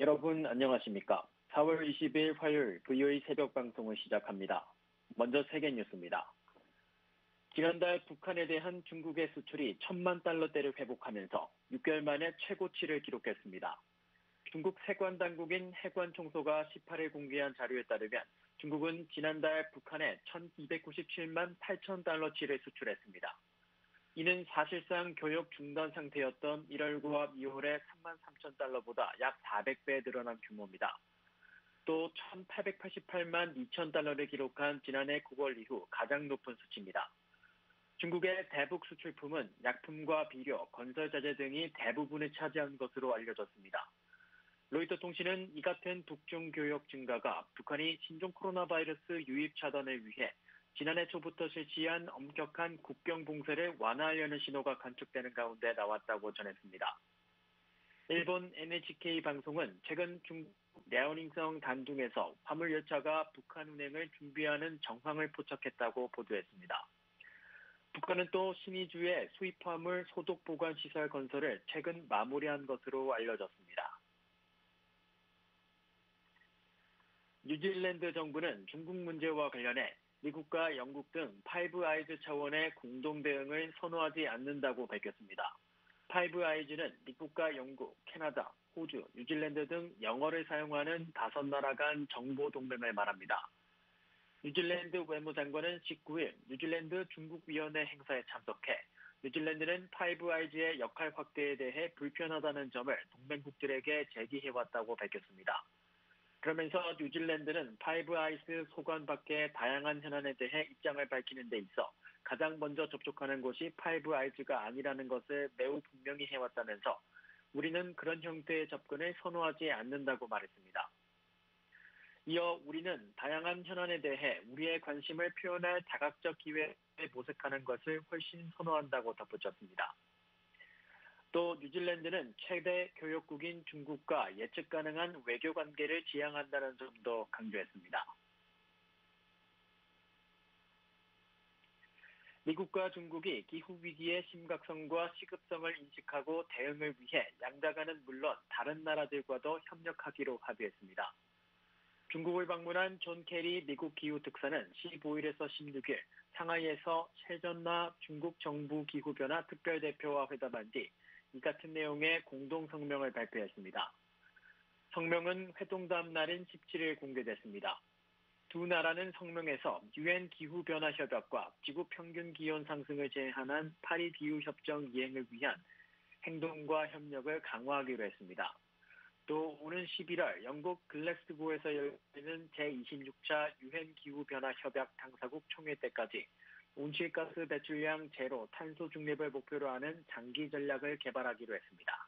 여러분 안녕하십니까? 4월 20일 화요일 VOA 새벽 방송을 시작합니다. 먼저 세계 뉴스입니다. 지난달 북한에 대한 중국의 수출이 1,000만 달러대를 회복하면서 6개월 만에 최고치를 기록했습니다. 중국 세관 당국인 해관총소가 18일 공개한 자료에 따르면 중국은 지난달 북한에 1,297만 8천 달러치를 수출했습니다. 이는 사실상 교역 중단 상태였던 1월과 2월의 3만 3천 달러보다 약 400배 늘어난 규모입니다. 또 1,888만 2천 달러를 기록한 지난해 9월 이후 가장 높은 수치입니다. 중국의 대북 수출품은 약품과 비료, 건설자재 등이 대부분을 차지한 것으로 알려졌습니다. 로이터 통신은 이 같은 북중 교역 증가가 북한이 신종 코로나 바이러스 유입 차단을 위해 지난해 초부터 실시한 엄격한 국경 봉쇄를 완화하려는 신호가 관측되는 가운데 나왔다고 전했습니다. 일본 NHK 방송은 최근 중국 랴오닝성 단둥에서 화물열차가 북한 운행을 준비하는 정황을 포착했다고 보도했습니다. 북한은 또 신의주의 수입화물 소독 보관 시설 건설을 최근 마무리한 것으로 알려졌습니다. 뉴질랜드 정부는 중국 문제와 관련해 미국과 영국 등 파이브 아이즈 차원의 공동 대응을 선호하지 않는다고 밝혔습니다. 파이브 아이즈는 미국과 영국, 캐나다, 호주, 뉴질랜드 등 영어를 사용하는 5나라 간 정보 동맹을 말합니다. 뉴질랜드 외무장관은 19일 뉴질랜드 중국위원회 행사에 참석해 뉴질랜드는 파이브 아이즈의 역할 확대에 대해 불편하다는 점을 동맹국들에게 제기해왔다고 밝혔습니다. 그러면서 뉴질랜드는 파이브 아이즈 소관 밖의 다양한 현안에 대해 입장을 밝히는 데 있어 가장 먼저 접촉하는 곳이 파이브 아이즈가 아니라는 것을 매우 분명히 해왔다면서 우리는 그런 형태의 접근을 선호하지 않는다고 말했습니다. 이어 우리는 다양한 현안에 대해 우리의 관심을 표현할 다각적 기회에 모색하는 것을 훨씬 선호한다고 덧붙였습니다. 또 뉴질랜드는 최대 교역국인 중국과 예측 가능한 외교 관계를 지향한다는 점도 강조했습니다. 미국과 중국이 기후위기의 심각성과 시급성을 인식하고 대응을 위해 양자간은 물론 다른 나라들과도 협력하기로 합의했습니다. 중국을 방문한 존 케리 미국 기후특사는 15일에서 16일 상하이에서 최전나 중국 정부 기후변화 특별대표와 회담한 뒤 이 같은 내용의 공동성명을 발표했습니다. 성명은 회동 다음 날인 17일 공개됐습니다. 두 나라는 성명에서 유엔 기후변화협약과 지구평균기온 상승을 제한한 파리 기후협정 이행을 위한 행동과 협력을 강화하기로 했습니다. 또 오는 11월 영국 글래스고에서 열리는 제26차 유엔 기후변화협약 당사국 총회 때까지 온실가스 배출량 제로 탄소 중립을 목표로 하는 장기 전략을 개발하기로 했습니다.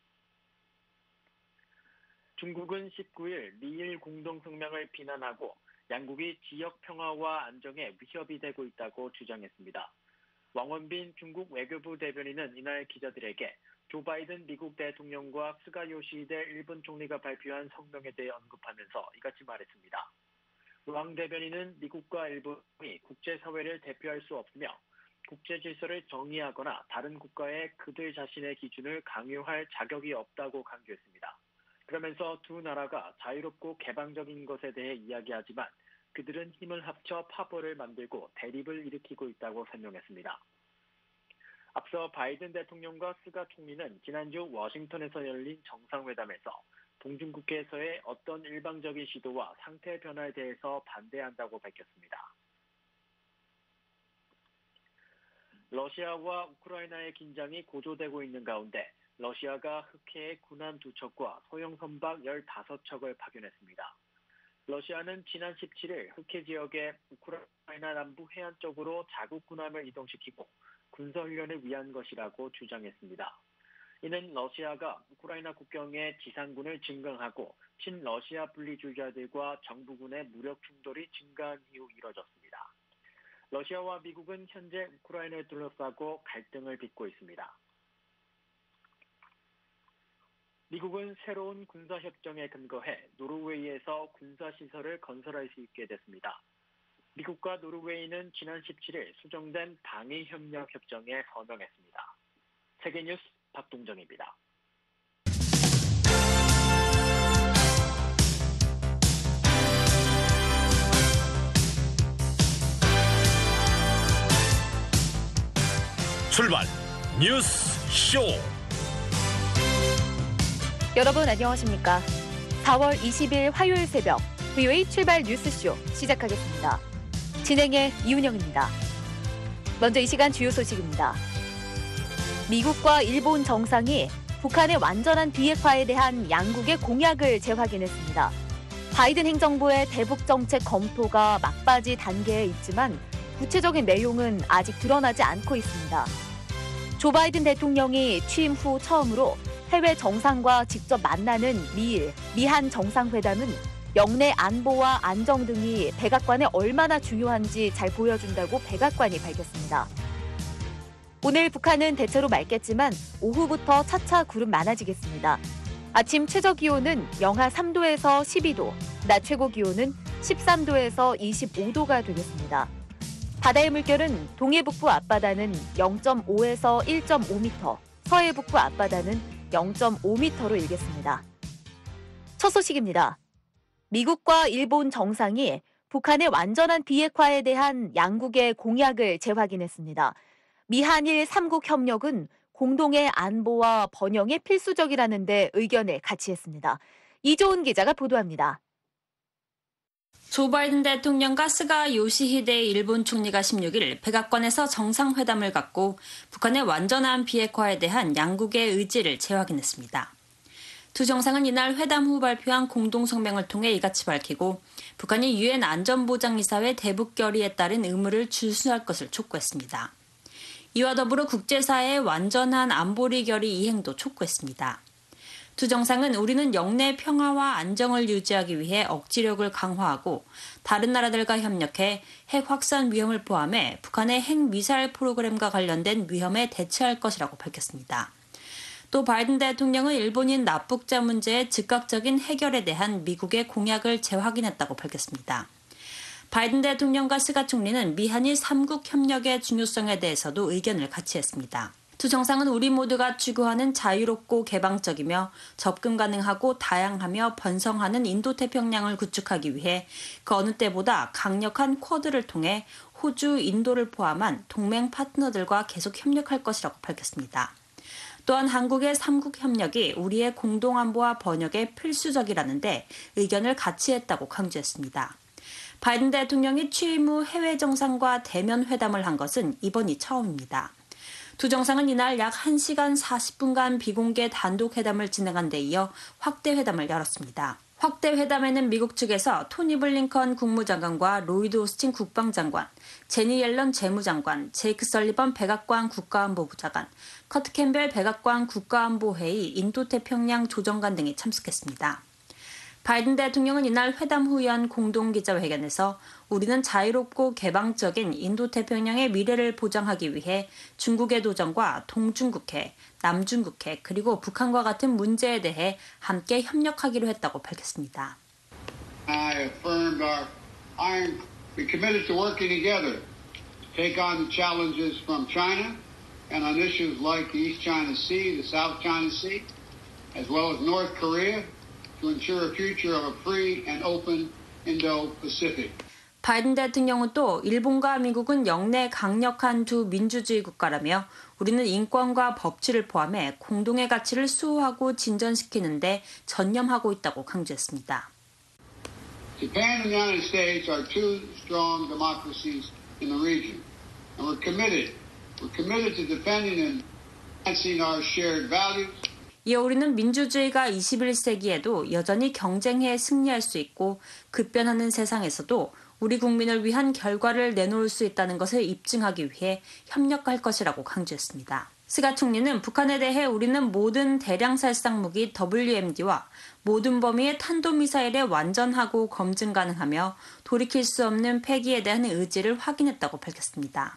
중국은 19일 미일 공동성명을 비난하고 양국이 지역 평화와 안정에 위협이 되고 있다고 주장했습니다. 왕원빈 중국 외교부 대변인은 이날 기자들에게 조 바이든 미국 대통령과 스가 요시히데 일본 총리가 발표한 성명에 대해 언급하면서 이같이 말했습니다. 왕 대변인은 미국과 일본이 국제사회를 대표할 수 없으며 국제질서를 정의하거나 다른 국가에 그들 자신의 기준을 강요할 자격이 없다고 강조했습니다. 그러면서 두 나라가 자유롭고 개방적인 것에 대해 이야기하지만 그들은 힘을 합쳐 파벌을 만들고 대립을 일으키고 있다고 설명했습니다. 앞서 바이든 대통령과 스가 총리는 지난주 워싱턴에서 열린 정상회담에서 동중국해에서의 어떤 일방적인 시도와 상태 변화에 대해서 반대한다고 밝혔습니다. 러시아와 우크라이나의 긴장이 고조되고 있는 가운데 러시아가 흑해에 군함 2척과 소형 선박 15척을 파견했습니다. 러시아는 지난 17일 흑해 지역에 우크라이나 남부 해안 쪽으로 자국 군함을 이동시키고 군사훈련을 위한 것이라고 주장했습니다. 이는 러시아가 우크라이나 국경에 지상군을 증강하고 친러시아 분리주의자들과 정부군의 무력 충돌이 증가한 이후 이뤄졌습니다. 러시아와 미국은 현재 우크라이나를 둘러싸고 갈등을 빚고 있습니다. 미국은 새로운 군사협정에 근거해 노르웨이에서 군사시설을 건설할 수 있게 됐습니다. 미국과 노르웨이는 지난 17일 수정된 방위협력협정에 서명했습니다. 세계뉴스 박동정입니다. 출발 뉴스 쇼. 여러분 안녕하십니까? 4월 20일 화요일 새벽 VOA 출발 뉴스쇼 시작하겠습니다. 진행의 이윤영입니다. 먼저 이 시간 주요 소식입니다. 미국과 일본 정상이 북한의 완전한 비핵화에 대한 양국의 공약을 재확인했습니다. 바이든 행정부의 대북 정책 검토가 막바지 단계에 있지만 구체적인 내용은 아직 드러나지 않고 있습니다. 조 바이든 대통령이 취임 후 처음으로 해외 정상과 직접 만나는 미일, 미한 정상회담은 영내 안보와 안정 등이 백악관에 얼마나 중요한지 잘 보여준다고 백악관이 밝혔습니다. 오늘 북한은 대체로 맑겠지만 오후부터 차차 구름 많아지겠습니다. 아침 최저기온은 영하 3도에서 12도, 낮 최고기온은 13도에서 25도가 되겠습니다. 바다의 물결은 동해북부 앞바다는 0.5에서 1.5m, 서해북부 앞바다는 0.5m로 일겠습니다. 첫 소식입니다. 미국과 일본 정상이 북한의 완전한 비핵화에 대한 양국의 공약을 재확인했습니다. 미한일 3국 협력은 공동의 안보와 번영에 필수적이라는 데 의견을 같이 했습니다. 이조은 기자가 보도합니다. 조 바이든 대통령과 스가 요시히데 일본 총리가 16일 백악관에서 정상회담을 갖고 북한의 완전한 비핵화에 대한 양국의 의지를 재확인했습니다. 두 정상은 이날 회담 후 발표한 공동성명을 통해 이같이 밝히고 북한이 유엔 안전보장이사회 대북 결의에 따른 의무를 준수할 것을 촉구했습니다. 이와 더불어 국제사회의 완전한 안보리 결의 이행도 촉구했습니다. 두 정상은 우리는 영내 평화와 안정을 유지하기 위해 억지력을 강화하고 다른 나라들과 협력해 핵 확산 위험을 포함해 북한의 핵미사일 프로그램과 관련된 위험에 대처할 것이라고 밝혔습니다. 또 바이든 대통령은 일본인 납북자 문제의 즉각적인 해결에 대한 미국의 공약을 재확인했다고 밝혔습니다. 바이든 대통령과 스가 총리는 미한일 3국 협력의 중요성에 대해서도 의견을 같이 했습니다. 두 정상은 우리 모두가 추구하는 자유롭고 개방적이며 접근 가능하고 다양하며 번성하는 인도태평양을 구축하기 위해 그 어느 때보다 강력한 쿼드를 통해 호주, 인도를 포함한 동맹 파트너들과 계속 협력할 것이라고 밝혔습니다. 또한 한국의 3국 협력이 우리의 공동안보와 번역에 필수적이라는데 의견을 같이 했다고 강조했습니다. 바이든 대통령이 취임 후 해외 정상과 대면 회담을 한 것은 이번이 처음입니다. 두 정상은 이날 약 1시간 40분간 비공개 단독 회담을 진행한 데 이어 확대 회담을 열었습니다. 확대 회담에는 미국 측에서 토니 블링컨 국무장관과 로이드 오스틴 국방장관, 제니 옐런 재무장관, 제이크 설리번 백악관 국가안보부 장관, 커트 캠벨 백악관 국가안보회의 인도태평양 조정관 등이 참석했습니다. 바이든 대통령은 이날 회담 후 연 공동기자회견에서 우리는 자유롭고 개방적인 인도태평양의 미래를 보장하기 위해 중국의 도전과 동중국해, 남중국해 그리고 북한과 같은 문제에 대해 함께 협력하기로 했다고 밝혔습니다. I affirmed we committed to working together to take on the challenges from China and on issues like the East China Sea, the South China Sea, as well as North Korea. To ensure a future of a free and open Indo-Pacific. 바이든 대통령은 또 일본과 미국은 영내 강력한 두 민주주의 국가라며 우리는 인권과 법치를 포함해 공동의 가치를 수호하고 진전시키는 데 전념하고 있다고 강조했습니다. Japan and the United States are two strong democracies in the region, and we're committed to defending and advancing our shared values. 이어 우리는 민주주의가 21세기에도 여전히 경쟁해 승리할 수 있고 급변하는 세상에서도 우리 국민을 위한 결과를 내놓을 수 있다는 것을 입증하기 위해 협력할 것이라고 강조했습니다. 스가 총리는 북한에 대해 우리는 모든 대량살상 무기 WMD와 모든 범위의 탄도미사일에 완전하고 검증 가능하며 돌이킬 수 없는 폐기에 대한 의지를 확인했다고 밝혔습니다.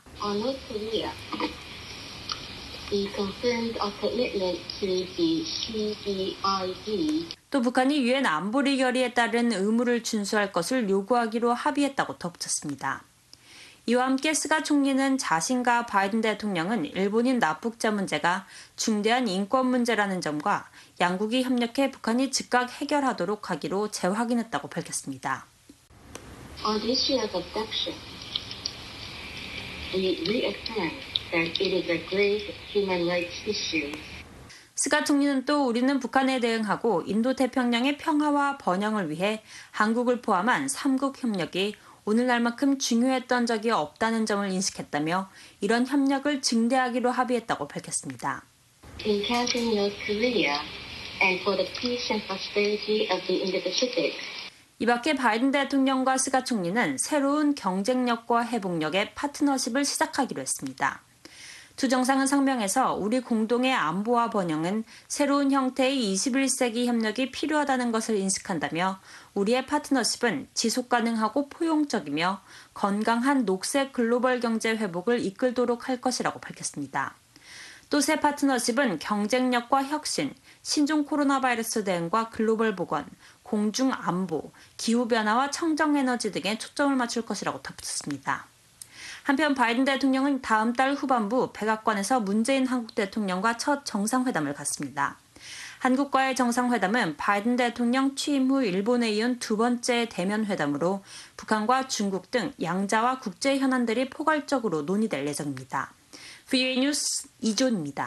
또 북한이 유엔 안보리 결의에 따른 의무를 준수할 것을 요구하기로 합의했다고 덧붙였습니다. 이와 함께 스가 총리는 자신과 바이든 대통령은 일본인 납북자 문제가 중대한 인권 문제라는 점과 양국이 협력해 북한이 즉각 해결하도록 하기로 재확인했다고 밝혔습니다. On the issue of abduction, we reaffirm that it is a grave human rights issue. 스가 총리는 또 우리는 북한에 대응하고 인도태평양의 평화와 번영을 위해 한국을 포함한 3국 협력이 오늘날만큼 중요했던 적이 없다는 점을 인식했다며 이런 협력을 증대하기로 합의했다고 밝혔습니다. In countering North Korea and for the peace and prosperity of the Indo-Pacific. 이 밖에 바이든 대통령과 스가 총리는 새로운 경쟁력과 회복력의 파트너십을 시작하기로 했습니다. 두 정상은 성명에서 우리 공동의 안보와 번영은 새로운 형태의 21세기 협력이 필요하다는 것을 인식한다며 우리의 파트너십은 지속가능하고 포용적이며 건강한 녹색 글로벌 경제 회복을 이끌도록 할 것이라고 밝혔습니다. 또 새 파트너십은 경쟁력과 혁신, 신종 코로나 바이러스 대응과 글로벌 보건, 공중 안보, 기후변화와 청정에너지 등에 초점을 맞출 것이라고 덧붙였습니다. 한편 바이든 대통령은 다음 달 후반부 백악관에서 문재인 한국 대통령과 첫 정상회담을 갖습니다. 한국과의 정상회담은 바이든 대통령 취임 후 일본에 이은 두 번째 대면 회담으로 북한과 중국 등 양자와 국제 현안들이 포괄적으로 논의될 예정입니다. VOA 뉴스 이존입니다.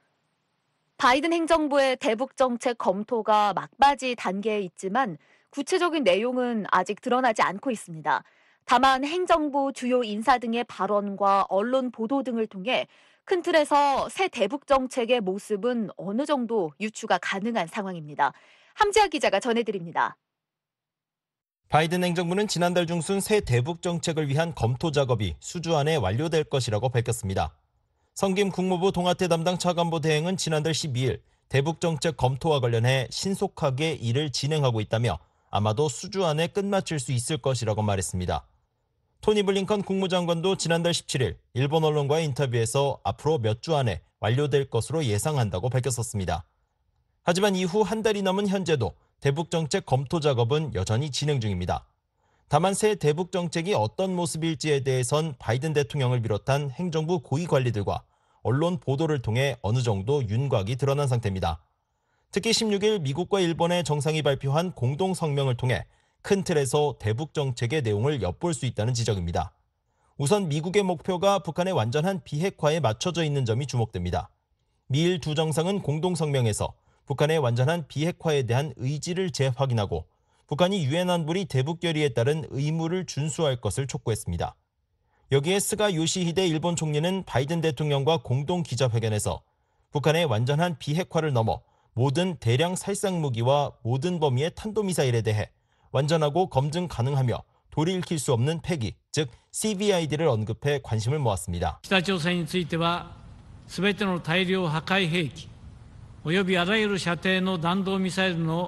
바이든 행정부의 대북 정책 검토가 막바지 단계에 있지만 구체적인 내용은 아직 드러나지 않고 있습니다. 다만 행정부 주요 인사 등의 발언과 언론 보도 등을 통해 큰 틀에서 새 대북 정책의 모습은 어느 정도 유추가 가능한 상황입니다. 함지아 기자가 전해드립니다. 바이든 행정부는 지난달 중순 새 대북 정책을 위한 검토 작업이 수주 안에 완료될 것이라고 밝혔습니다. 성김 국무부 동아태 담당 차관보 대행은 지난달 12일 대북 정책 검토와 관련해 신속하게 일을 진행하고 있다며 아마도 수주 안에 끝마칠 수 있을 것이라고 말했습니다. 토니 블링컨 국무장관도 지난달 17일 일본 언론과의 인터뷰에서 앞으로 몇 주 안에 완료될 것으로 예상한다고 밝혔었습니다. 하지만 이후 한 달이 넘은 현재도 대북 정책 검토 작업은 여전히 진행 중입니다. 다만 새 대북 정책이 어떤 모습일지에 대해선 바이든 대통령을 비롯한 행정부 고위 관리들과 언론 보도를 통해 어느 정도 윤곽이 드러난 상태입니다. 특히 16일 미국과 일본의 정상이 발표한 공동 성명을 통해 큰 틀에서 대북 정책의 내용을 엿볼 수 있다는 지적입니다. 우선 미국의 목표가 북한의 완전한 비핵화에 맞춰져 있는 점이 주목됩니다. 미일 두 정상은 공동 성명에서 북한의 완전한 비핵화에 대한 의지를 재확인하고 북한이 유엔 안보리 대북 결의에 따른 의무를 준수할 것을 촉구했습니다. 여기에 스가 요시히데 일본 총리는 바이든 대통령과 공동 기자회견에서 북한의 완전한 비핵화를 넘어 모든 대량 살상 무기와 모든 범위의 탄도미사일에 대해 완전하고 검증 가능하며 돌이킬 수 없는 폐기, 즉 CVID를 언급해 관심을 모았습니다. 北朝鮮については全ての大量破壊兵器およびあらゆる射程の弾道ミサイルの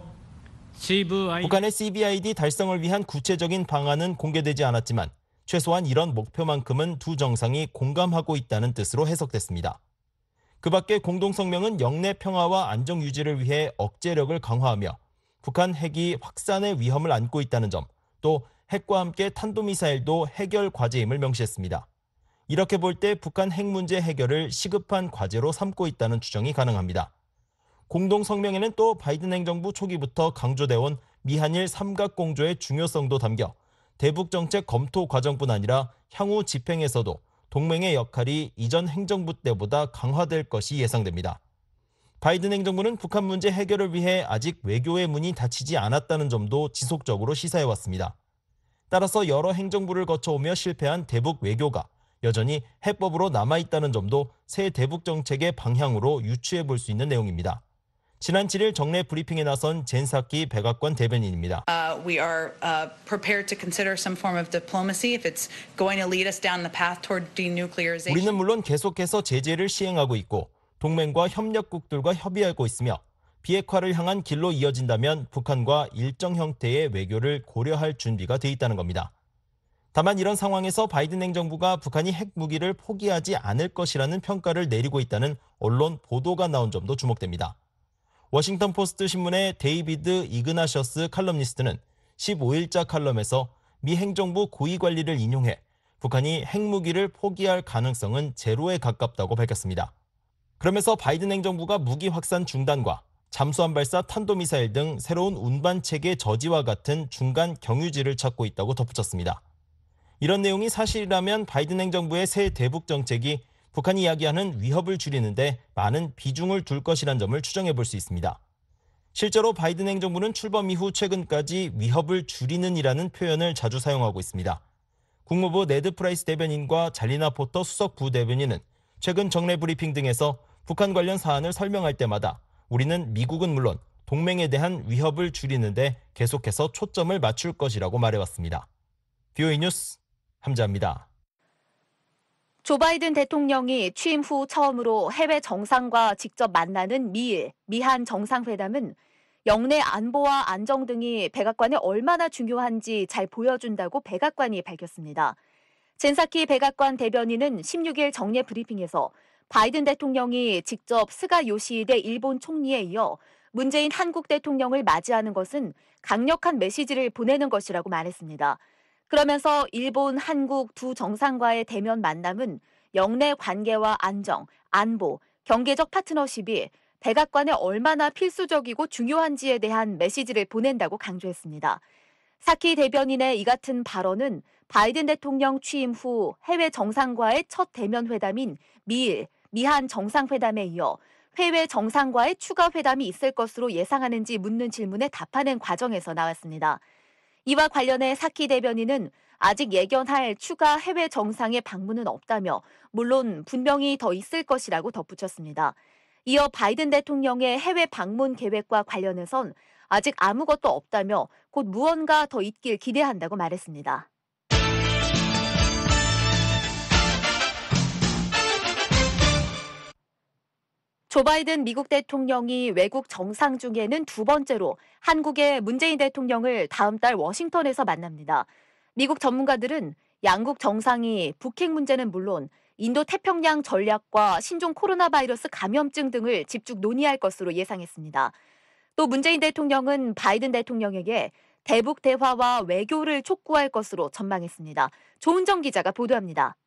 북한의 CVID 달성을 위한 구체적인 방안은 공개되지 않았지만 최소한 이런 목표만큼은 두 정상이 공감하고 있다는 뜻으로 해석됐습니다. 그 밖에 공동성명은 영내 평화와 안정 유지를 위해 억제력을 강화하며 북한 핵이 확산의 위험을 안고 있다는 점, 또 핵과 함께 탄도미사일도 해결 과제임을 명시했습니다. 이렇게 볼 때 북한 핵 문제 해결을 시급한 과제로 삼고 있다는 추정이 가능합니다. 공동성명에는 또 바이든 행정부 초기부터 강조돼온 미한일 삼각공조의 중요성도 담겨 대북 정책 검토 과정뿐 아니라 향후 집행에서도 동맹의 역할이 이전 행정부 때보다 강화될 것이 예상됩니다. 바이든 행정부는 북한 문제 해결을 위해 아직 외교의 문이 닫히지 않았다는 점도 지속적으로 시사해왔습니다. 따라서 여러 행정부를 거쳐오며 실패한 대북 외교가 여전히 해법으로 남아있다는 점도 새 대북 정책의 방향으로 유추해볼 수 있는 내용입니다. 지난 7일 정례 브리핑에 나선 젠사키 백악관 대변인입니다. We are prepared to consider some form of diplomacy if it's going to lead us down the path toward denuclearization. 우리는 물론 계속해서 제재를 시행하고 있고 동맹과 협력국들과 협의하고 있으며 비핵화를 향한 길로 이어진다면 북한과 일정 형태의 외교를 고려할 준비가 돼 있다는 겁니다. 다만 이런 상황에서 바이든 행정부가 북한이 핵무기를 포기하지 않을 것이라는 평가를 내리고 있다는 언론 보도가 나온 점도 주목됩니다. 워싱턴 포스트 신문의 데이비드 이그나셔스 칼럼니스트는 15일자 칼럼에서 미 행정부 고위 관리를 인용해 북한이 핵무기를 포기할 가능성은 제로에 가깝다고 밝혔습니다. 그러면서 바이든 행정부가 무기 확산 중단과 잠수함 발사 탄도미사일 등 새로운 운반 체계 저지와 같은 중간 경유지를 찾고 있다고 덧붙였습니다. 이런 내용이 사실이라면 바이든 행정부의 새 대북 정책이 북한이 이야기하는 위협을 줄이는데 많은 비중을 둘 것이란 점을 추정해 볼 수 있습니다. 실제로 바이든 행정부는 출범 이후 최근까지 위협을 줄이는이라는 표현을 자주 사용하고 있습니다. 국무부 네드 프라이스 대변인과 잘리나 포터 수석 부대변인은 최근 정례 브리핑 등에서 북한 관련 사안을 설명할 때마다 우리는 미국은 물론 동맹에 대한 위협을 줄이는데 계속해서 초점을 맞출 것이라고 말해왔습니다. VOA 뉴스 함자입니다. 조 바이든 대통령이 취임 후 처음으로 해외 정상과 직접 만나는 미일, 미한 정상회담은 영내 안보와 안정 등이 백악관에 얼마나 중요한지 잘 보여준다고 백악관이 밝혔습니다. 젠사키 백악관 대변인은 16일 정례 브리핑에서 바이든 대통령이 직접 스가 요시히데 일본 총리에 이어 문재인 한국 대통령을 맞이하는 것은 강력한 메시지를 보내는 것이라고 말했습니다. 그러면서 일본, 한국 두 정상과의 대면 만남은 영내 관계와 안정, 안보, 경제적 파트너십이 백악관에 얼마나 필수적이고 중요한지에 대한 메시지를 보낸다고 강조했습니다. 사키 대변인의 이 같은 발언은 바이든 대통령 취임 후 해외 정상과의 첫 대면 회담인 미일, 미한 정상회담에 이어 해외 정상과의 추가 회담이 있을 것으로 예상하는지 묻는 질문에 답하는 과정에서 나왔습니다. 이와 관련해 사키 대변인은 아직 예견할 추가 해외 정상의 방문은 없다며 물론 분명히 더 있을 것이라고 덧붙였습니다. 이어 바이든 대통령의 해외 방문 계획과 관련해선 아직 아무것도 없다며 곧 무언가 더 있길 기대한다고 말했습니다. 조 바이든 미국 대통령이 외국 정상 중에는 두 번째로 한국의 문재인 대통령을 다음 달 워싱턴에서 만납니다. 미국 전문가들은 양국 정상이 북핵 문제는 물론 인도태평양 전략과 신종 코로나 바이러스 감염증 등을 집중 논의할 것으로 예상했습니다. 또 문재인 대통령은 바이든 대통령에게 대북 대화와 외교를 촉구할 것으로 전망했습니다. 조은정 기자가 보도합니다.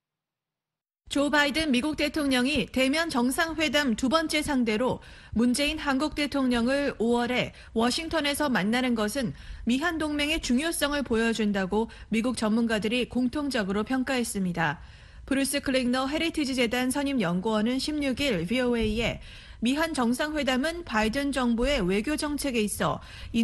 조 바이든 미국 대통령이 대면 정상회담 두 번째 상대로 문재인 한국 대통령을 5월에 워싱턴에서 만나는 것은 미한 동맹의 중요성을 보여준다고 미국 전문가들이 공통적으로 평가했습니다. 브루스 클링너 헤리티지 재단 선임 연구원은 16일 VOA에 미한 정상회담은 바이든 정부의 외교 정책에 있어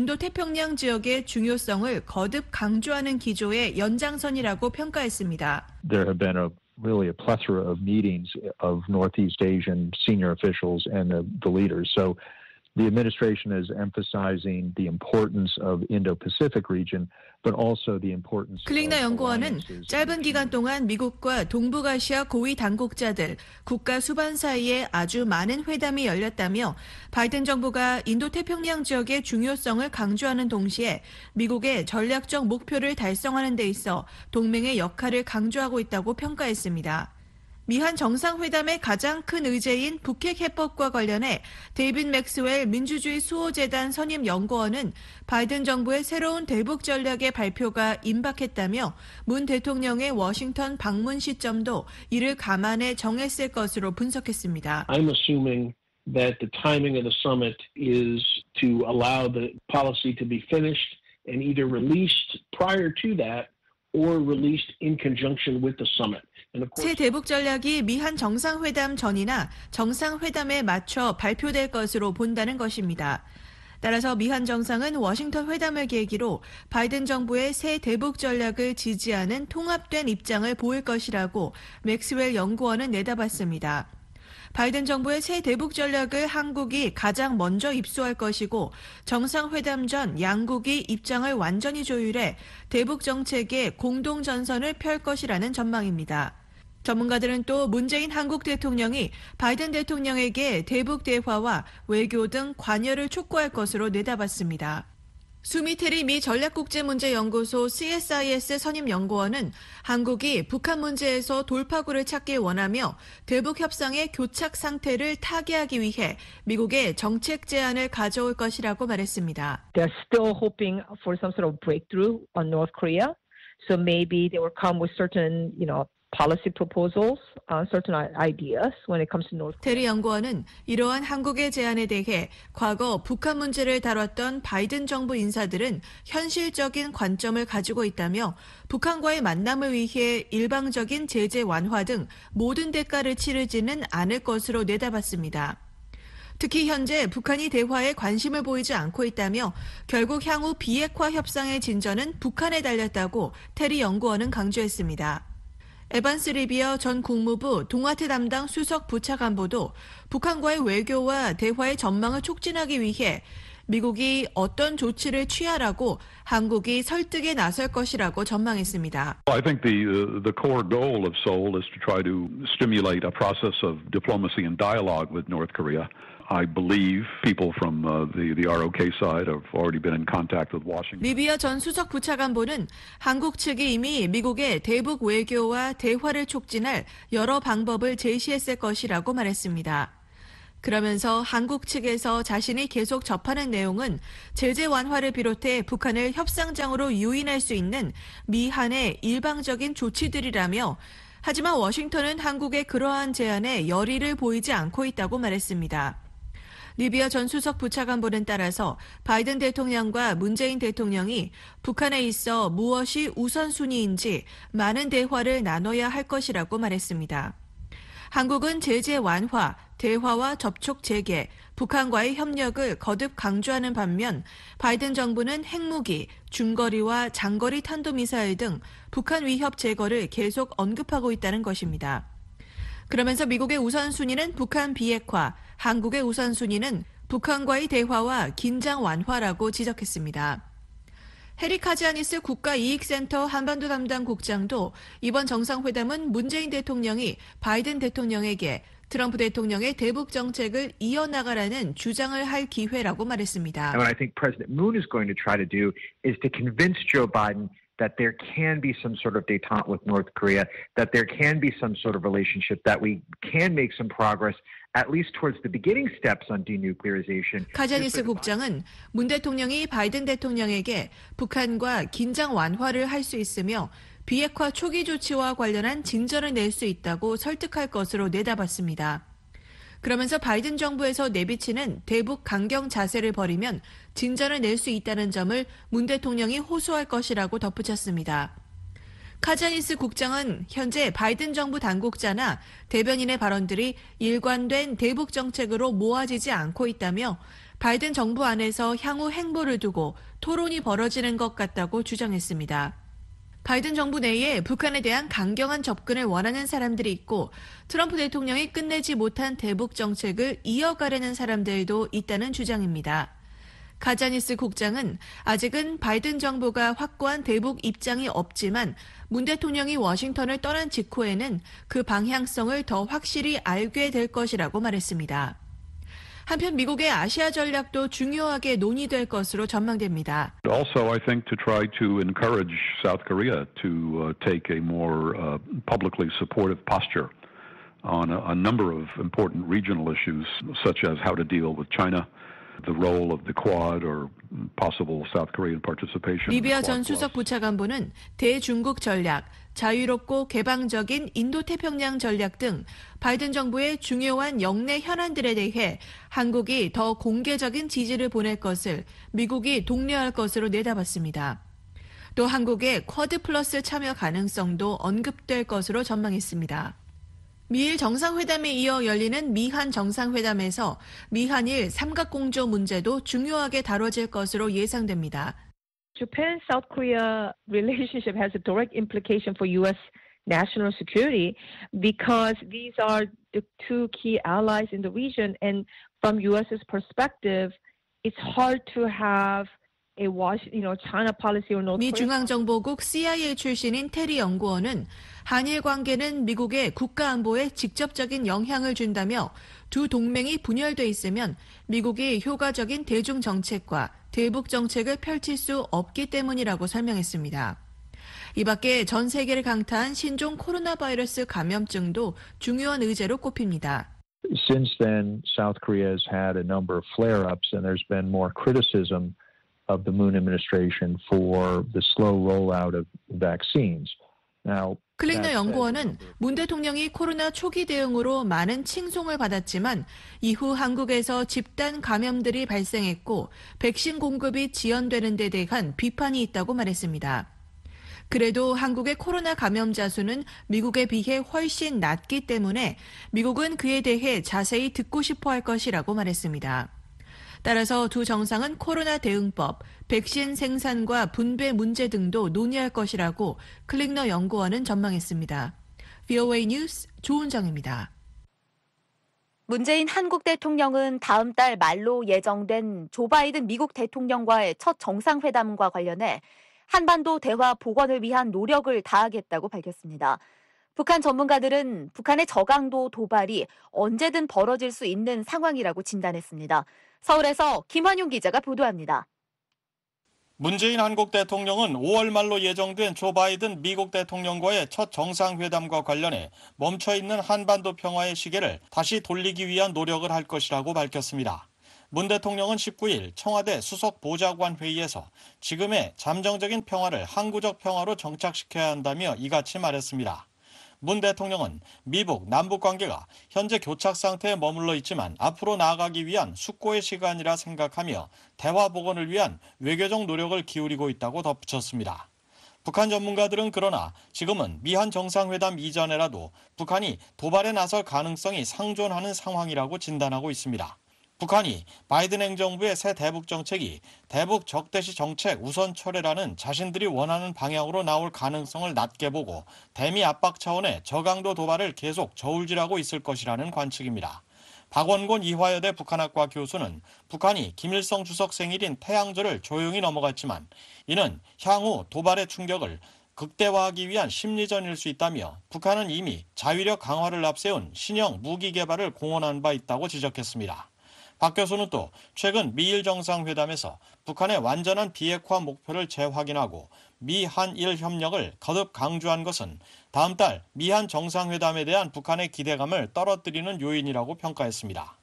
인도태평양 지역의 중요성을 거듭 강조하는 기조의 연장선이라고 평가했습니다. There have been really a plethora of meetings of Northeast Asian senior officials and the leaders. So the administration is emphasizing the importance of Indo-Pacific region, but also the importance. 클링너 연구원은 짧은 기간 동안 미국과 동북아시아 고위 당국자들, 국가 수반 사이에 아주 많은 회담이 열렸다며 바이든 정부가 인도태평양 지역의 중요성을 강조하는 동시에 미국의 전략적 목표를 달성하는 데 있어 동맹의 역할을 강조하고 있다고 평가했습니다. 미한 정상회담의 가장 큰 의제인 북핵 해법과 관련해 데이빗 맥스웰 민주주의 수호재단 선임 연구원은 바이든 정부의 새로운 대북 전략의 발표가 임박했다며 문 대통령의 워싱턴 방문 시점도 이를 감안해 정했을 것으로 분석했습니다. I'm assuming that the timing of the summit is to allow the policy to be finished and either released prior to that or released in conjunction with the summit. 새 대북 전략이 미한 정상회담 전이나 정상회담에 맞춰 발표될 것으로 본다는 것입니다. 따라서 미한 정상은 워싱턴 회담을 계기로 바이든 정부의 새 대북 전략을 지지하는 통합된 입장을 보일 것이라고 맥스웰 연구원은 내다봤습니다. 바이든 정부의 새 대북 전략을 한국이 가장 먼저 입수할 것이고 정상회담 전 양국이 입장을 완전히 조율해 대북 정책의 공동 전선을 펼 것이라는 전망입니다. 전문가들은 또 문재인 한국 대통령이 바이든 대통령에게 대북 대화와 외교 등 관여를 촉구할 것으로 내다봤습니다. 수미테리 미 전략국제문제연구소 CSIS 선임연구원은 한국이 북한 문제에서 돌파구를 찾길 원하며 대북 협상의 교착 상태를 타개하기 위해 미국의 정책 제안을 가져올 것이라고 말했습니다. They're still hoping for some sort of breakthrough on North Korea. So maybe they will come with certain, policy proposals, certain ideas when it comes to North Korea. 테리 연구원은 이러한 한국의 제안에 대해 과거 북한 문제를 다뤘던 바이든 정부 인사들은 현실적인 관점을 가지고 있다며 북한과의 만남을 위해 일방적인 제재 완화 등 모든 대가를 치르지는 않을 것으로 내다봤습니다. 특히 현재 북한이 대화에 관심을 보이지 않고 있다며 결국 향후 비핵화 협상의 진전은 북한에 달렸다고 테리 연구원은 강조했습니다. 에반스 리비어 전 국무부 동아태 담당 수석 부차관보도 북한과의 외교와 대화의 전망을 촉진하기 위해 미국이 어떤 조치를 취하라고 한국이 설득에 나설 것이라고 전망했습니다. I think the core goal of Seoul is to try to stimulate a process of diplomacy and dialogue with North Korea. I believe people from the ROK side have already been in contact with Washington. 리비어 전 수석 부차관보는 한국 측이 이미 미국의 대북 외교와 대화를 촉진할 여러 방법을 제시했을 것이라고 말했습니다. 그러면서 한국 측에서 자신이 계속 접하는 내용은 제재 완화를 비롯해 북한을 협상장으로 유인할 수 있는 미한의 일방적인 조치들이라며 하지만 워싱턴은 한국의 그러한 제안에 열의를 보이지 않고 있다고 말했습니다. 리비어 전 수석 부차관보는 따라서 바이든 대통령과 문재인 대통령이 북한에 있어 무엇이 우선순위인지 많은 대화를 나눠야 할 것이라고 말했습니다. 한국은 제재 완화, 대화와 접촉 재개, 북한과의 협력을 거듭 강조하는 반면 바이든 정부는 핵무기, 중거리와 장거리 탄도미사일 등 북한 위협 제거를 계속 언급하고 있다는 것입니다. 그러면서 미국의 우선순위는 북한 비핵화, 한국의 우선순위는 북한과의 대화와 긴장 완화라고 지적했습니다. 해리 카지아니스 국가이익센터 한반도 담당 국장도 이번 정상회담은 문재인 대통령이 바이든 대통령에게 트럼프 대통령의 대북 정책을 이어나가라는 주장을 할 기회라고 말했습니다. And what I think President Moon is going to try to do is to convince Joe Biden that there can be some sort of détente with North Korea, that there can be some sort of relationship, that we can make some progress at least towards the beginning steps on denuclearization. 카자니스 국장은 문 대통령이 바이든 대통령에게 북한과 긴장 완화를 할 수 있으며 비핵화 초기 조치와 관련한 진전을 낼 수 있다고 설득할 것으로 내다봤습니다. 그러면서 바이든 정부에서 내비치는 대북 강경 자세를 버리면 진전을 낼 수 있다는 점을 문 대통령이 호소할 것이라고 덧붙였습니다. 카자니스 국장은 현재 바이든 정부 당국자나 대변인의 발언들이 일관된 대북 정책으로 모아지지 않고 있다며 바이든 정부 안에서 향후 행보를 두고 토론이 벌어지는 것 같다고 주장했습니다. 바이든 정부 내에 북한에 대한 강경한 접근을 원하는 사람들이 있고 트럼프 대통령이 끝내지 못한 대북 정책을 이어가려는 사람들도 있다는 주장입니다. 카자니스 국장은 아직은 바이든 정부가 확고한 대북 입장이 없지만 문 대통령이 워싱턴을 떠난 직후에는 그 방향성을 더 확실히 알게 될 것이라고 말했습니다. 한편 미국의 아시아 전략도 중요하게 논의될 것으로 전망됩니다. Also, I think to try to encourage South Korea to take a more publicly supportive posture on a number of important regional issues, such as how to deal with China, the role of the Quad or possible South Korean participation. 리비아 전 수석 부차관보는 대중국 전략, 자유롭고 개방적인 인도태평양 전략 등 바이든 정부의 중요한 영내 현안들에 대해 한국이 더 공개적인 지지를 보낼 것을 미국이 독려할 것으로 내다봤습니다. 또 한국의 쿼드 플러스 참여 가능성도 언급될 것으로 전망했습니다. 미일 정상회담에 이어 열리는 미한 정상회담에서 미한일 삼각공조 문제도 중요하게 다뤄질 것으로 예상됩니다. Japan-South Korea relationship has a direct implication for U.S. national security because these are the two key allies in the region. And from U.S.'s perspective, it's hard to have a China policy or North 미 Korea. 중앙정보국 CIA 출신인 테리 연구원은 한일 관계는 미국의 국가안보에 직접적인 영향을 준다며 두 동맹이 분열돼 있으면 미국이 효과적인 대중 정책과 대북 정책을 펼칠 수 없기 때문이라고 설명했습니다. 이 밖에 전 세계를 강타한 신종 코로나 바이러스 감염증도 중요한 의제로 꼽힙니다. Since then, South Korea has had a number of flare-ups, and there's been more criticism of the Moon administration for the slow rollout of vaccines. Now, 클링너 연구원은 문 대통령이 코로나 초기 대응으로 많은 칭송을 받았지만 이후 한국에서 집단 감염들이 발생했고 백신 공급이 지연되는 데 대한 비판이 있다고 말했습니다. 그래도 한국의 코로나 감염자 수는 미국에 비해 훨씬 낮기 때문에 미국은 그에 대해 자세히 듣고 싶어 할 것이라고 말했습니다. 따라서 두 정상은 코로나 대응법, 백신 생산과 분배 문제 등도 논의할 것이라고 클링너 연구원은 전망했습니다. VOA 뉴스 조은정입니다. 문재인 한국 대통령은 다음 달 말로 예정된 조 바이든 미국 대통령과의 첫 정상회담과 관련해 한반도 대화 복원을 위한 노력을 다하겠다고 밝혔습니다. 북한 전문가들은 북한의 저강도 도발이 언제든 벌어질 수 있는 상황이라고 진단했습니다. 서울에서 김환용 기자가 보도합니다. 문재인 한국 대통령은 5월 말로 예정된 조 바이든 미국 대통령과의 첫 정상회담과 관련해 멈춰있는 한반도 평화의 시계를 다시 돌리기 위한 노력을 할 것이라고 밝혔습니다. 문 대통령은 19일 청와대 수석 보좌관 회의에서 지금의 잠정적인 평화를 항구적 평화로 정착시켜야 한다며 이같이 말했습니다. 문 대통령은 미북 남북 관계가 현재 교착 상태에 머물러 있지만 앞으로 나아가기 위한 숙고의 시간이라 생각하며 대화 복원을 위한 외교적 노력을 기울이고 있다고 덧붙였습니다. 북한 전문가들은 그러나 지금은 미한 정상회담 이전에라도 북한이 도발에 나설 가능성이 상존하는 상황이라고 진단하고 있습니다. 북한이 바이든 행정부의 새 대북 정책이 대북 적대시 정책 우선 철회라는 자신들이 원하는 방향으로 나올 가능성을 낮게 보고 대미 압박 차원의 저강도 도발을 계속 저울질하고 있을 것이라는 관측입니다. 박원곤 이화여대 북한학과 교수는 북한이 김일성 주석 생일인 태양절을 조용히 넘어갔지만 이는 향후 도발의 충격을 극대화하기 위한 심리전일 수 있다며 북한은 이미 자위력 강화를 앞세운 신형 무기 개발을 공언한 바 있다고 지적했습니다. 박 교수는 또 최근 미일 정상회담에서 북한의 완전한 비핵화 목표를 재확인하고 미한일 협력을 거듭 강조한 것은 다음 달 미한 정상회담에 대한 북한의 기대감을 떨어뜨리는 요인이라고 평가했습니다.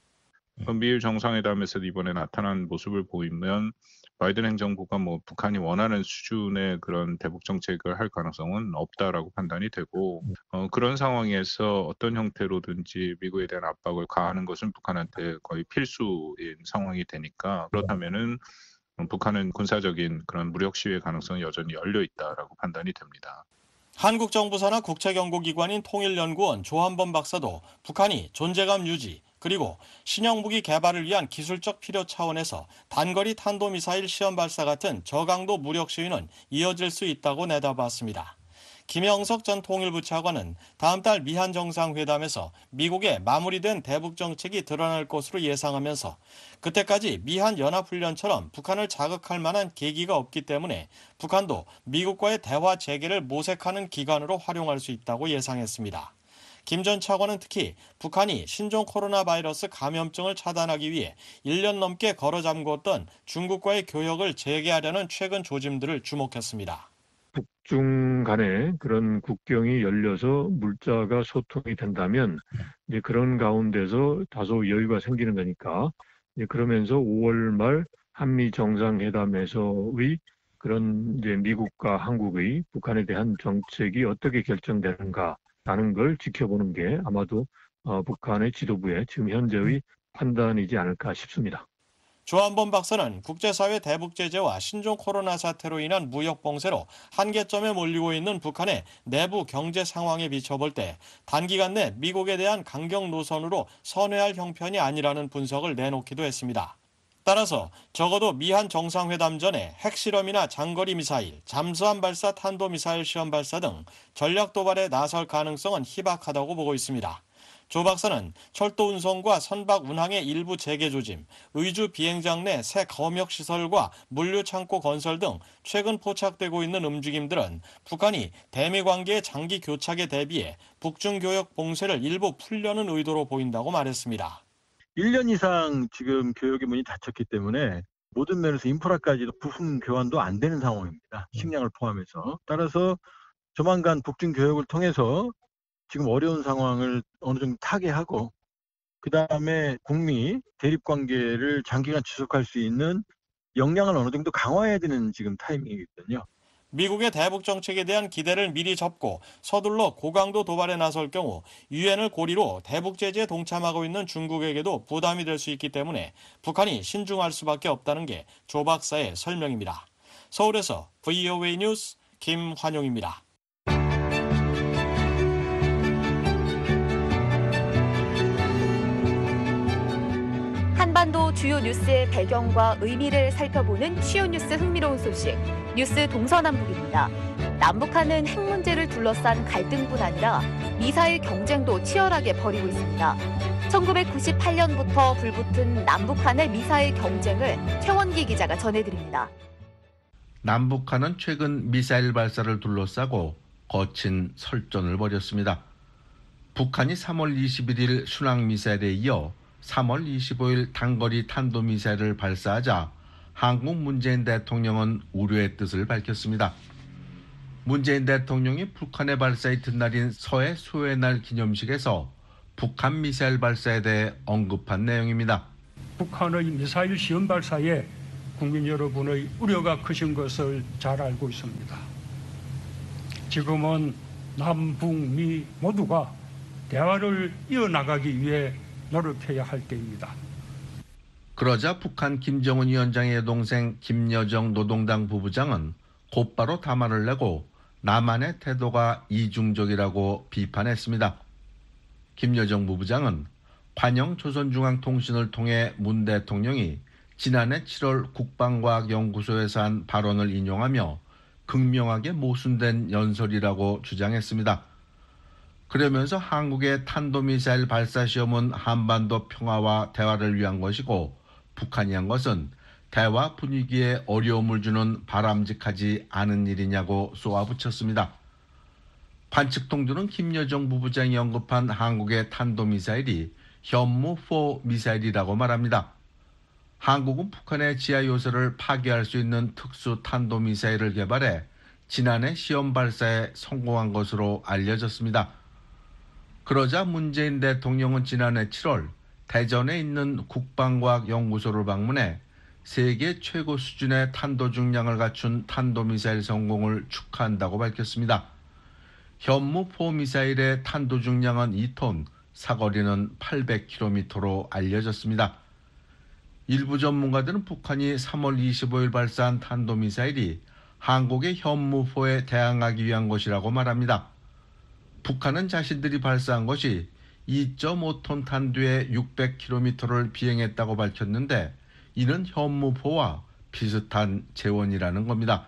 미일 정상회담에서 이번에 나타난 모습을 보이면 바이든 행정부가 북한이 원하는 수준의 그런 대북 정책을 할 가능성은 없다라고 판단이 되고 그런 상황에서 어떤 형태로든지 미국에 대한 압박을 가하는 것은 북한한테 거의 필수인 상황이 되니까 그렇다면은 북한은 군사적인 그런 무력 시위의 가능성이 여전히 열려 있다라고 판단이 됩니다. 한국 정부 산하 국책연구기관인 통일연구원 조한범 박사도 북한이 존재감 유지 그리고 신형 무기 개발을 위한 기술적 필요 차원에서 단거리 탄도미사일 시험 발사 같은 저강도 무력 시위는 이어질 수 있다고 내다봤습니다. 김영석 전 통일부 차관은 다음 달 미한 정상회담에서 미국의 마무리된 대북 정책이 드러날 것으로 예상하면서 그때까지 미한 연합훈련처럼 북한을 자극할 만한 계기가 없기 때문에 북한도 미국과의 대화 재개를 모색하는 기간으로 활용할 수 있다고 예상했습니다. 김 전 차관은 특히 북한이 신종 코로나 바이러스 감염증을 차단하기 위해 1년 넘게 걸어 잠궜던 중국과의 교역을 재개하려는 최근 조짐들을 주목했습니다. 북중 간에 그런 국경이 열려서 물자가 소통이 된다면 이제 그런 가운데서 다소 여유가 생기는 거니까 이제 그러면서 5월 말 한미 정상회담에서의 그런 이제 미국과 한국의 북한에 대한 정책이 어떻게 결정되는가라는 걸 지켜보는 게 아마도 북한의 지도부의 지금 현재의 판단이지 않을까 싶습니다. 조한범 박사는 국제사회 대북 제재와 신종 코로나 사태로 인한 무역 봉쇄로 한계점에 몰리고 있는 북한의 내부 경제 상황에 비춰볼 때 단기간 내 미국에 대한 강경 노선으로 선회할 형편이 아니라는 분석을 내놓기도 했습니다. 따라서 적어도 미한 정상회담 전에 핵실험이나 장거리 미사일, 잠수함 발사 탄도미사일 시험 발사 등 전략 도발에 나설 가능성은 희박하다고 보고 있습니다. 조 박사는 철도 운송과 선박 운항의 일부 재개 조짐, 의주 비행장 내 새 검역 시설과 물류 창고 건설 등 최근 포착되고 있는 움직임들은 북한이 대미 관계의 장기 교착에 대비해 북중 교역 봉쇄를 일부 풀려는 의도로 보인다고 말했습니다. 1년 이상 지금 교역의 문이 닫혔기 때문에 모든 면에서 인프라까지도 부품 교환도 안 되는 상황입니다. 식량을 포함해서. 따라서 조만간 북중 교역을 통해서 지금 어려운 상황을 어느 정도 타개하고 그다음에 북미 대립관계를 장기간 지속할 수 있는 역량을 어느 정도 강화해야 되는 지금 타이밍이거든요. 미국의 대북 정책에 대한 기대를 미리 접고 서둘러 고강도 도발에 나설 경우 유엔을 고리로 대북 제재에 동참하고 있는 중국에게도 부담이 될 수 있기 때문에 북한이 신중할 수밖에 없다는 게 조 박사의 설명입니다. 서울에서 VOA 뉴스 김환용입니다. 한반도 주요 뉴스의 배경과 의미를 살펴보는 주요 뉴스 흥미로운 소식, 뉴스 동서남북입니다. 남북한은 핵 문제를 둘러싼 갈등뿐 아니라 미사일 경쟁도 치열하게 벌이고 있습니다. 1998년부터 불붙은 남북한의 미사일 경쟁을 최원기 기자가 전해드립니다. 남북한은 최근 미사일 발사를 둘러싸고 거친 설전을 벌였습니다. 북한이 3월 21일 순항미사일에 이어 3월 25일 단거리 탄도미사일을 발사하자 한국 문재인 대통령은 우려의 뜻을 밝혔습니다. 문재인 대통령이 북한의 발사 이튿날인 서해 수호의 날 기념식에서 북한 미사일 발사에 대해 언급한 내용입니다. 북한의 미사일 시험 발사에 국민 여러분의 우려가 크신 것을 잘 알고 있습니다. 지금은 남북미 모두가 대화를 이어나가기 위해 노력해야 할 때입니다. 그러자 북한 김정은 위원장의 여동생 김여정 노동당 부부장은 곧바로 담화를 내고 남한의 태도가 이중적이라고 비판했습니다. 김여정 부부장은 관영 조선중앙통신을 통해 문 대통령이 지난해 7월 국방과학연구소에서 한 발언을 인용하며 극명하게 모순된 연설이라고 주장했습니다. 그러면서 한국의 탄도미사일 발사 시험은 한반도 평화와 대화를 위한 것이고 북한이 한 것은 대화 분위기에 어려움을 주는 바람직하지 않은 일이냐고 쏘아붙였습니다. 관측통들은 김여정 부부장이 언급한 한국의 탄도미사일이 현무4 미사일이라고 말합니다. 한국은 북한의 지하 요새를 파괴할 수 있는 특수 탄도미사일을 개발해 지난해 시험 발사에 성공한 것으로 알려졌습니다. 그러자 문재인 대통령은 지난해 7월 대전에 있는 국방과학연구소를 방문해 세계 최고 수준의 탄도 중량을 갖춘 탄도미사일 성공을 축하한다고 밝혔습니다. 현무4 미사일의 탄도 중량은 2톤, 사거리는 800km로 알려졌습니다. 일부 전문가들은 북한이 3월 25일 발사한 탄도미사일이 한국의 현무4에 대항하기 위한 것이라고 말합니다. 북한은 자신들이 발사한 것이 2.5톤 탄두에 600km를 비행했다고 밝혔는데 이는 현무4와 비슷한 재원이라는 겁니다.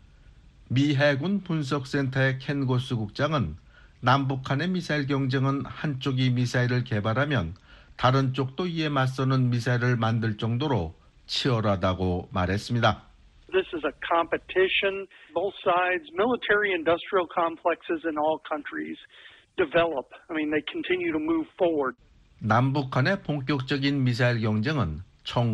미 해군 분석센터의 켄 고스 국장은 남북한의 미사일 경쟁은 한쪽이 미사일을 개발하면 다른 쪽도 이에 맞서는 미사일을 만들 정도로 치열하다고 말했습니다. This is a competition. Both sides, military-industrial complexes in all countries develop. I mean, they continue to move forward. 남북한의 본격적인 미사일 경쟁은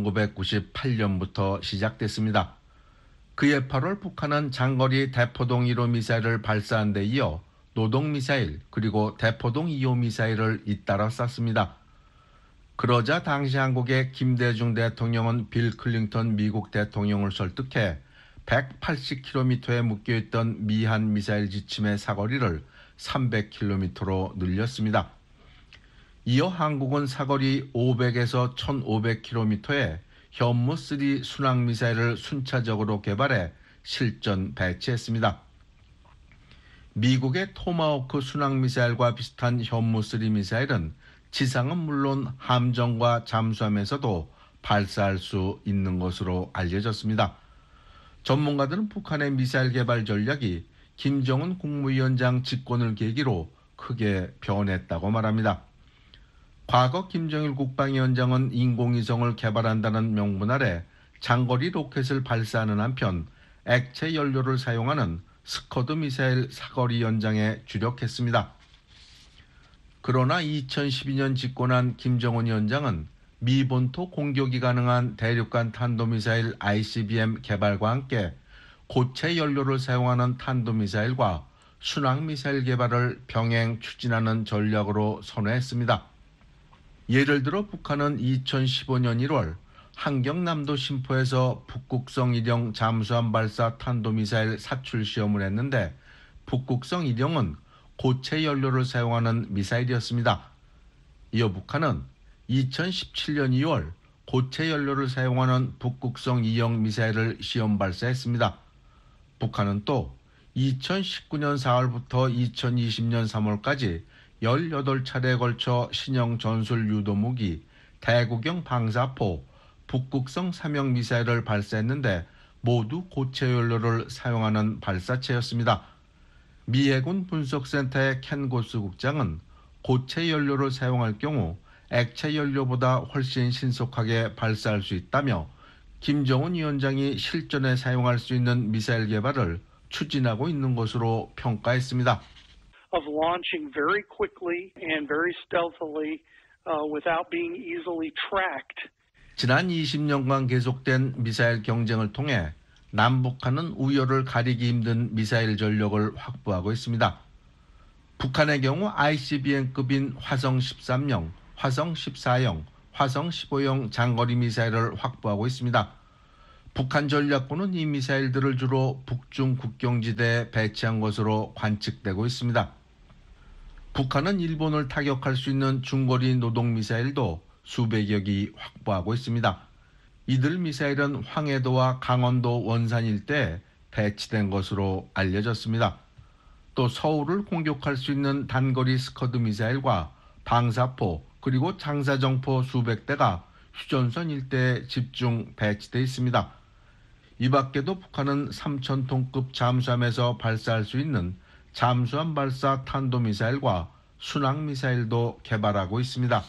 1998년부터 시작됐습니다. 그해 8월 북한은 장거리 대포동 1호 미사일을 발사한 데 이어 노동미사일 그리고 대포동 2호 미사일을 잇따라 쐈습니다. 그러자 당시 한국의 김대중 대통령은 빌 클린턴 미국 대통령을 설득해 180km에 묶여있던 미한 미사일 지침의 사거리를 300km로 늘렸습니다. 이어 한국은 사거리 500에서 1500km의 현무3 순항미사일을 순차적으로 개발해 실전 배치했습니다. 미국의 토마호크 순항미사일과 비슷한 현무3 미사일은 지상은 물론 함정과 잠수함에서도 발사할 수 있는 것으로 알려졌습니다. 전문가들은 북한의 미사일 개발 전략이 김정은 국무위원장 집권을 계기로 크게 변했다고 말합니다. 과거 김정일 국방위원장은 인공위성을 개발한다는 명분 아래 장거리 로켓을 발사하는 한편 액체 연료를 사용하는 스커드 미사일 사거리 연장에 주력했습니다. 그러나 2012년 집권한 김정은 위원장은 미 본토 공격이 가능한 대륙간 탄도미사일 ICBM 개발과 함께 고체 연료를 사용하는 탄도미사일과 순항미사일 개발을 병행 추진하는 전략으로 선회했습니다. 예를 들어 북한은 2015년 1월 한경남도 신포에서 북극성 1형 잠수함 발사 탄도미사일 사출 시험을 했는데 북극성 1형은 고체 연료를 사용하는 미사일이었습니다. 이어 북한은 2017년 2월 고체 연료를 사용하는 북극성 2형 미사일을 시험 발사했습니다. 북한은 또 2019년 4월부터 2020년 3월까지 18차례에 걸쳐 신형 전술 유도무기, 대구경 방사포, 북극성 3형 미사일을 발사했는데 모두 고체 연료를 사용하는 발사체였습니다. 미 해군 분석센터의 켄 고스 국장은 고체 연료를 사용할 경우 액체 연료보다 훨씬 신속하게 발사할 수 있다며 김정은 위원장이 실전에 사용할 수 있는 미사일 개발을 추진하고 있는 것으로 평가했습니다. Of launching very quickly and very stealthily without being easily tracked. 지난 20년간 계속된 미사일 경쟁을 통해 남북한은 우열을 가리기 힘든 미사일 전력을 확보하고 있습니다. 북한의 경우 ICBM급인 화성 13형, 화성 14형, 화성 15형 장거리 미사일을 확보하고 있습니다. 북한 전략군은 이 미사일들을 주로 북중 국경지대에 배치한 것으로 관측되고 있습니다. 북한은 일본을 타격할 수 있는 중거리 노동미사일도 수백여 기 확보하고 있습니다. 이들 미사일은 황해도와 강원도 원산 일대에 배치된 것으로 알려졌습니다. 또 서울을 공격할 수 있는 단거리 스커드 미사일과 방사포 그리고 장사정포 수백 대가 휴전선 일대에 집중 배치되어 있습니다. 이 밖에도 북한은 3,000톤급 잠수함에서 발사할 수 있는 잠수함 발사 탄도미사일과 순항미사일도 개발하고 있습니다.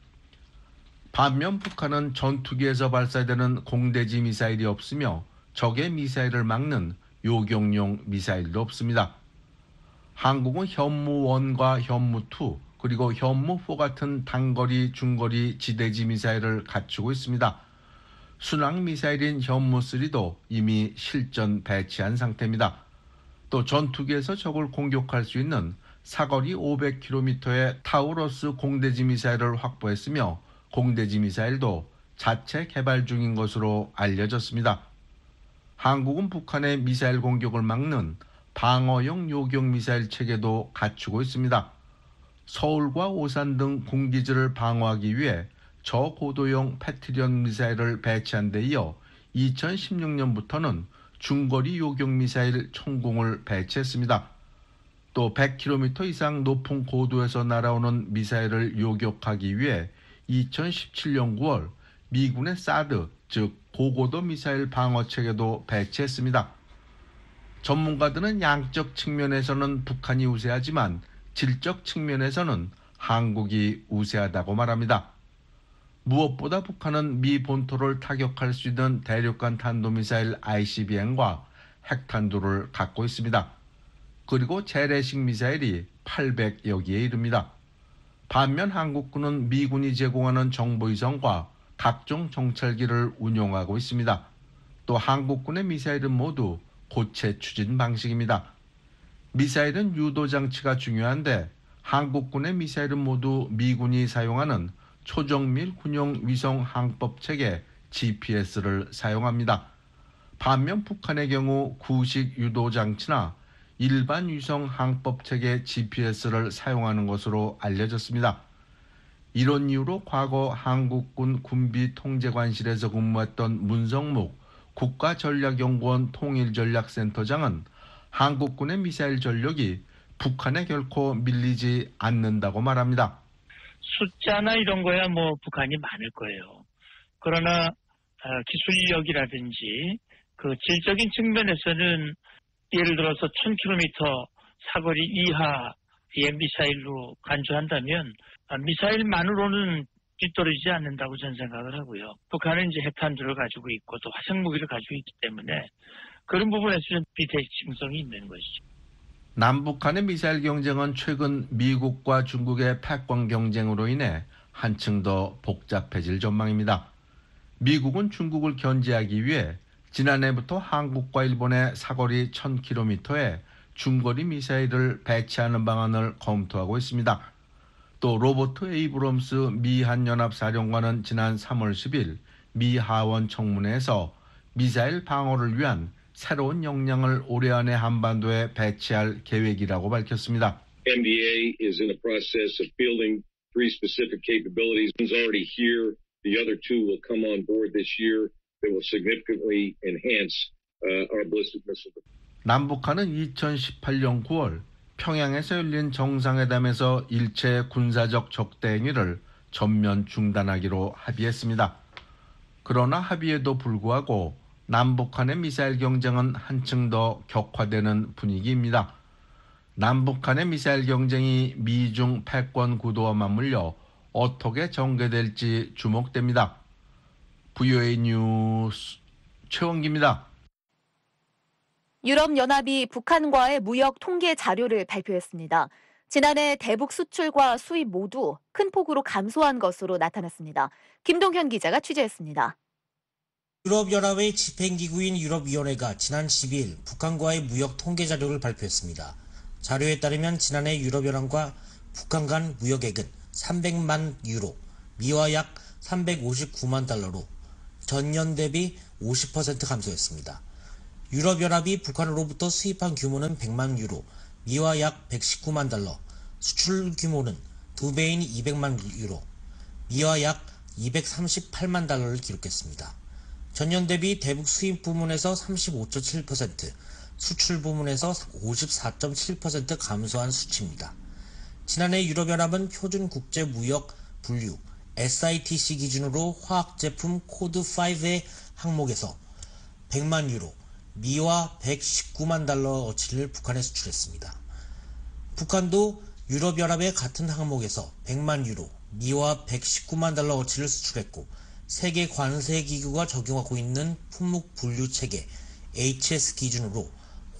반면 북한은 전투기에서 발사되는 공대지 미사일이 없으며 적의 미사일을 막는 요격용 미사일도 없습니다. 한국은 현무1과 현무2 그리고 현무4 같은 단거리, 중거리 지대지 미사일을 갖추고 있습니다. 순항미사일인 현무3도 이미 실전 배치한 상태입니다. 또 전투기에서 적을 공격할 수 있는 사거리 500km의 타우러스 공대지 미사일을 확보했으며 공대지 미사일도 자체 개발 중인 것으로 알려졌습니다. 한국은 북한의 미사일 공격을 막는 방어용 요격 미사일 체계도 갖추고 있습니다. 서울과 오산 등 군기지를 방어하기 위해 저고도용 패트리언 미사일을 배치한 데 이어 2016년부터는 중거리 요격 미사일 총공을 배치했습니다. 또 100km 이상 높은 고도에서 날아오는 미사일을 요격하기 위해 2017년 9월 미군의 사드, 즉 고고도 미사일 방어 체계도 배치했습니다. 전문가들은 양적 측면에서는 북한이 우세하지만 질적 측면에서는 한국이 우세하다고 말합니다. 무엇보다 북한은 미 본토를 타격할 수 있는 대륙간 탄도미사일 ICBM과 핵탄두를 갖고 있습니다. 그리고 재래식 미사일이 800여 기에 이릅니다. 반면 한국군은 미군이 제공하는 정보위성과 각종 정찰기를 운용하고 있습니다. 또 한국군의 미사일은 모두 고체 추진 방식입니다. 미사일은 유도 장치가 중요한데 한국군의 미사일은 모두 미군이 사용하는 초정밀 군용 위성 항법 체계 GPS를 사용합니다. 반면 북한의 경우 구식 유도 장치나 일반 위성 항법 체계 GPS를 사용하는 것으로 알려졌습니다. 이런 이유로 과거 한국군 군비통제관실에서 근무했던 문성묵 국가전략연구원 통일전략센터장은 한국군의 미사일 전력이 북한에 결코 밀리지 않는다고 말합니다. 숫자나 이런 거야 뭐 북한이 많을 거예요. 그러나 기술력이라든지 그 질적인 측면에서는 예를 들어서 1000km 사거리 이하의 미사일로 간주한다면 미사일만으로는 뒤떨어지지 않는다고 저는 생각을 하고요. 북한은 이제 핵탄두를 가지고 있고 또 화생무기를 가지고 있기 때문에 그런 부분에서 좀 비대칭성이 있는 것이죠. 남북한의 미사일 경쟁은 최근 미국과 중국의 패권 경쟁으로 인해 한층 더 복잡해질 전망입니다. 미국은 중국을 견제하기 위해 지난해부터 한국과 일본의 사거리 1000km에 중거리 미사일을 배치하는 방안을 검토하고 있습니다. 또 로버트 에이브럼스 미 한연합사령관은 지난 3월 10일 미 하원 청문회에서 미사일 방어를 위한 새로운 역량을 올해 안에 한반도에 배치할 계획이라고 밝혔습니다. MDA is in the process of fielding 3 specific capabilities. One's already here. The other 2 will come on board this year that will significantly enhance our ballistic missile. 남북한은 2018년 9월 평양에서 열린 정상회담에서 일체 군사적 적대 행위를 전면 중단하기로 합의했습니다. 그러나 합의에도 불구하고 남북한의 미사일 경쟁은 한층 더 격화되는 분위기입니다. 남북한의 미사일 경쟁이 미중 패권 구도와 맞물려 어떻게 전개될지 주목됩니다. VOA 뉴스 최원기입니다. 유럽연합이 북한과의 무역 통계 자료를 발표했습니다. 지난해 대북 수출과 수입 모두 큰 폭으로 감소한 것으로 나타났습니다. 김동현 기자가 취재했습니다. 유럽연합의 집행기구인 유럽위원회가 지난 12일 북한과의 무역 통계 자료를 발표했습니다. 자료에 따르면 지난해 유럽연합과 북한 간 무역액은 300만 유로, 미화 약 359만 달러로 전년 대비 50% 감소했습니다. 유럽연합이 북한으로부터 수입한 규모는 100만 유로, 미화 약 119만 달러, 수출 규모는 2배인 200만 유로, 미화 약 238만 달러를 기록했습니다. 전년 대비 대북 수입 부문에서 35.7%, 수출 부문에서 54.7% 감소한 수치입니다. 지난해 유럽연합은 표준 국제무역 분류 SITC 기준으로 화학제품 코드 5의 항목에서 100만 유로, 미화 119만 달러어치를 북한에 수출했습니다. 북한도 유럽연합의 같은 항목에서 100만 유로, 미화 119만 달러어치를 수출했고 세계 관세기구가 적용하고 있는 품목 분류 체계 HS 기준으로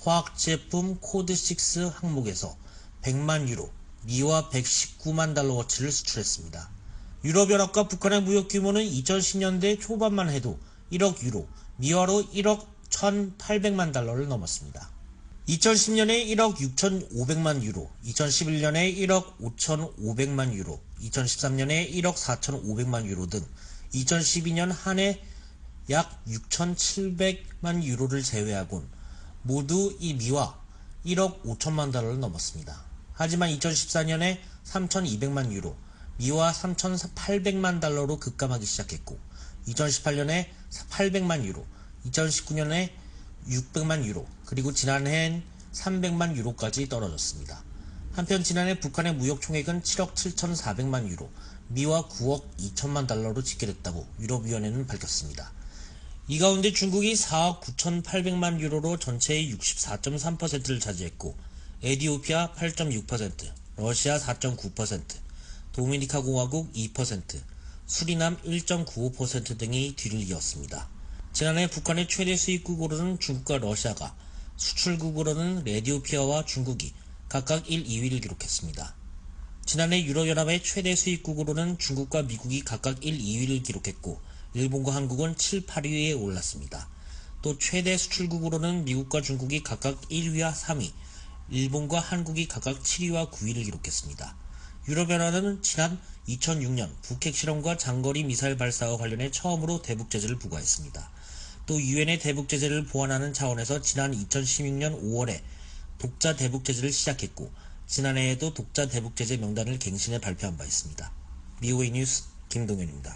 화학제품 코드 6 항목에서 100만 유로, 미화 119만 달러어치를 수출했습니다. 유럽연합과 북한의 무역 규모는 2010년대 초반만 해도 1억 유로, 미화로 1억 1,800만 달러를 넘었습니다. 2010년에 1억 6,500만 유로, 2011년에 1억 5,500만 유로, 2013년에 1억 4,500만 유로 등 2012년 한 해 약 6,700만 유로를 제외하곤 모두 이 미화 1억 5천만 달러를 넘었습니다. 하지만 2014년에 3,200만 유로, 미화 3,800만 달러로 급감하기 시작했고 2018년에 800만 유로, 2019년에 600만 유로, 그리고 지난해엔 300만 유로까지 떨어졌습니다. 한편 지난해 북한의 무역 총액은 7억 7,400만 유로, 미화 9억 2천만 달러로 집계됐다고 유럽위원회는 밝혔습니다. 이 가운데 중국이 4억 9,800만 유로로 전체의 64.3%를 차지했고 에티오피아 8.6%, 러시아 4.9%, 도미니카 공화국 2%, 수리남 1.95% 등이 뒤를 이었습니다. 지난해 북한의 최대 수입국으로는 중국과 러시아가, 수출국으로는 에티오피아와 중국이 각각 1, 2위를 기록했습니다. 지난해 유럽연합의 최대 수입국으로는 중국과 미국이 각각 1, 2위를 기록했고 일본과 한국은 7, 8위에 올랐습니다. 또 최대 수출국으로는 미국과 중국이 각각 1위와 3위, 일본과 한국이 각각 7위와 9위를 기록했습니다. 유럽연합은 지난 2006년 북핵 실험과 장거리 미사일 발사와 관련해 처음으로 대북 제재를 부과했습니다. 또 유엔의 대북 제재를 보완하는 차원에서 지난 2016년 5월에 독자 대북 제재를 시작했고 지난해에도 독자 대북 제재 명단을 갱신해 발표한 바 있습니다. VOA 뉴스 김동현입니다.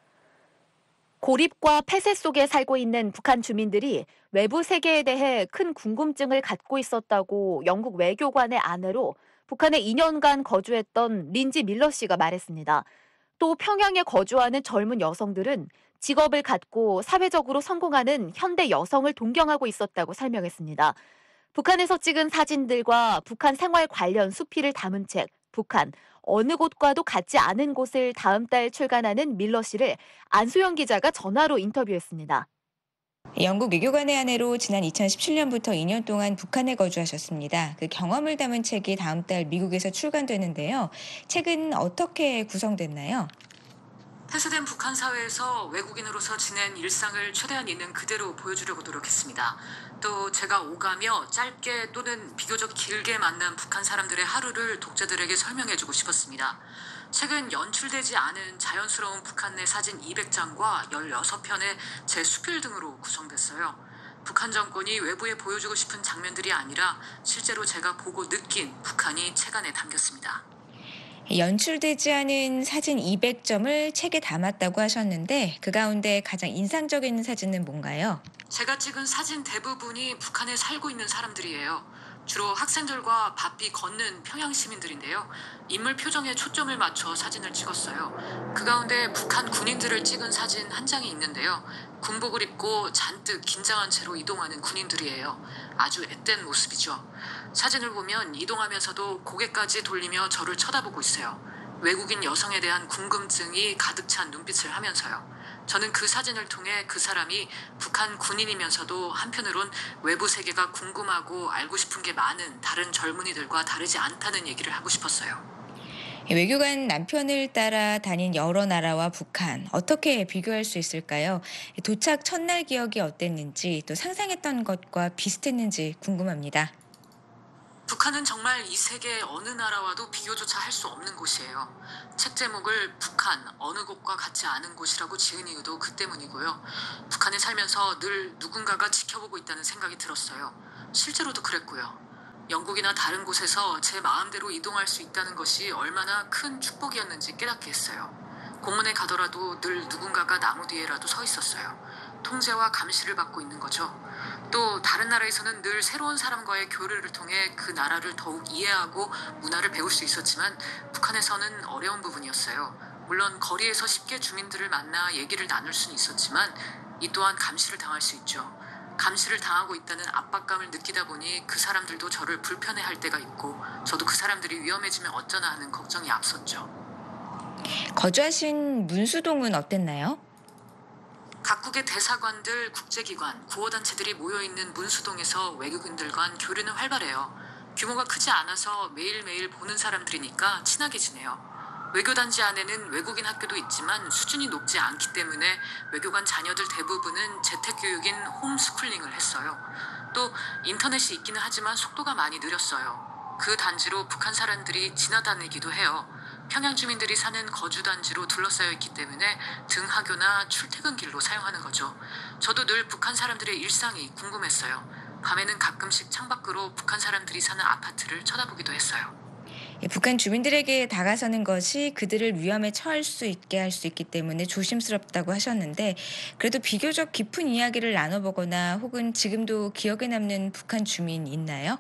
고립과 폐쇄 속에 살고 있는 북한 주민들이 외부 세계에 대해 큰 궁금증을 갖고 있었다고 영국 외교관의 아내로 북한에 2년간 거주했던 린지 밀러 씨가 말했습니다. 또 평양에 거주하는 젊은 여성들은 직업을 갖고 사회적으로 성공하는 현대 여성을 동경하고 있었다고 설명했습니다. 북한에서 찍은 사진들과 북한 생활 관련 수필을 담은 책 북한 어느 곳과도 같지 않은 곳을 다음 달 출간하는 밀러 씨를 안소영 기자가 전화로 인터뷰했습니다. 영국 외교관의 아내로 지난 2017년부터 2년 동안 북한에 거주하셨습니다. 그 경험을 담은 책이 다음 달 미국에서 출간되는데요. 책은 어떻게 구성됐나요? 폐쇄된 북한 사회에서 외국인으로서 지낸 일상을 최대한 있는 그대로 보여주려고 노력했습니다. 또 제가 오가며 짧게 또는 비교적 길게 만난 북한 사람들의 하루를 독자들에게 설명해주고 싶었습니다. 최근 연출되지 않은 자연스러운 북한 내 사진 200장과 16편의 제 수필 등으로 구성됐어요. 북한 정권이 외부에 보여주고 싶은 장면들이 아니라 실제로 제가 보고 느낀 북한이 책 안에 담겼습니다. 연출되지 않은 사진 200점을 책에 담았다고 하셨는데 그 가운데 가장 인상적인 사진은 뭔가요? 제가 찍은 사진 대부분이 북한에 살고 있는 사람들이에요. 주로 학생들과 바삐 걷는 평양 시민들인데요. 인물 표정에 초점을 맞춰 사진을 찍었어요. 그 가운데 북한 군인들을 찍은 사진 한 장이 있는데요. 군복을 입고 잔뜩 긴장한 채로 이동하는 군인들이에요. 아주 앳된 모습이죠. 사진을 보면 이동하면서도 고개까지 돌리며 저를 쳐다보고 있어요. 외국인 여성에 대한 궁금증이 가득 찬 눈빛을 하면서요. 저는 그 사진을 통해 그 사람이 북한 군인이면서도 한편으론 외부 세계가 궁금하고 알고 싶은 게 많은 다른 젊은이들과 다르지 않다는 얘기를 하고 싶었어요. 외교관 남편을 따라 다닌 여러 나라와 북한 어떻게 비교할 수 있을까요? 도착 첫날 기억이 어땠는지 또 상상했던 것과 비슷했는지 궁금합니다. 북한은 정말 이 세계 어느 나라와도 비교조차 할 수 없는 곳이에요. 책 제목을 북한 어느 곳과 같지 않은 곳이라고 지은 이유도 그 때문이고요. 북한에 살면서 늘 누군가가 지켜보고 있다는 생각이 들었어요. 실제로도 그랬고요. 영국이나 다른 곳에서 제 마음대로 이동할 수 있다는 것이 얼마나 큰 축복이었는지 깨닫게 했어요. 공원에 가더라도 늘 누군가가 나무 뒤에라도 서 있었어요. 통제와 감시를 받고 있는 거죠. 또 다른 나라에서는 늘 새로운 사람과의 교류를 통해 그 나라를 더욱 이해하고 문화를 배울 수 있었지만 북한에서는 어려운 부분이었어요. 물론 거리에서 쉽게 주민들을 만나 얘기를 나눌 수는 있었지만 이 또한 감시를 당할 수 있죠. 감시를 당하고 있다는 압박감을 느끼다 보니 그 사람들도 저를 불편해할 때가 있고 저도 그 사람들이 위험해지면 어쩌나 하는 걱정이 앞섰죠. 거주하신 문수동은 어땠나요? 각국의 대사관들, 국제기관, 구호단체들이 모여있는 문수동에서 외국인들 간 교류는 활발해요. 규모가 크지 않아서 매일매일 보는 사람들이니까 친하게 지내요. 외교단지 안에는 외국인 학교도 있지만 수준이 높지 않기 때문에 외교관 자녀들 대부분은 재택교육인 홈스쿨링을 했어요. 또 인터넷이 있기는 하지만 속도가 많이 느렸어요. 그 단지로 북한 사람들이 지나다니기도 해요. 평양 주민들이 사는 거주단지로 둘러싸여 있기 때문에 등하교나 출퇴근길로 사용하는 거죠. 저도 늘 북한 사람들의 일상이 궁금했어요. 밤에는 가끔씩 창밖으로 북한 사람들이 사는 아파트를 쳐다보기도 했어요. 북한 주민들에게 다가서는 것이 그들을 위험에 처할 수 있게 할 수 있기 때문에 조심스럽다고 하셨는데 그래도 비교적 깊은 이야기를 나눠보거나 혹은 지금도 기억에 남는 북한 주민 있나요?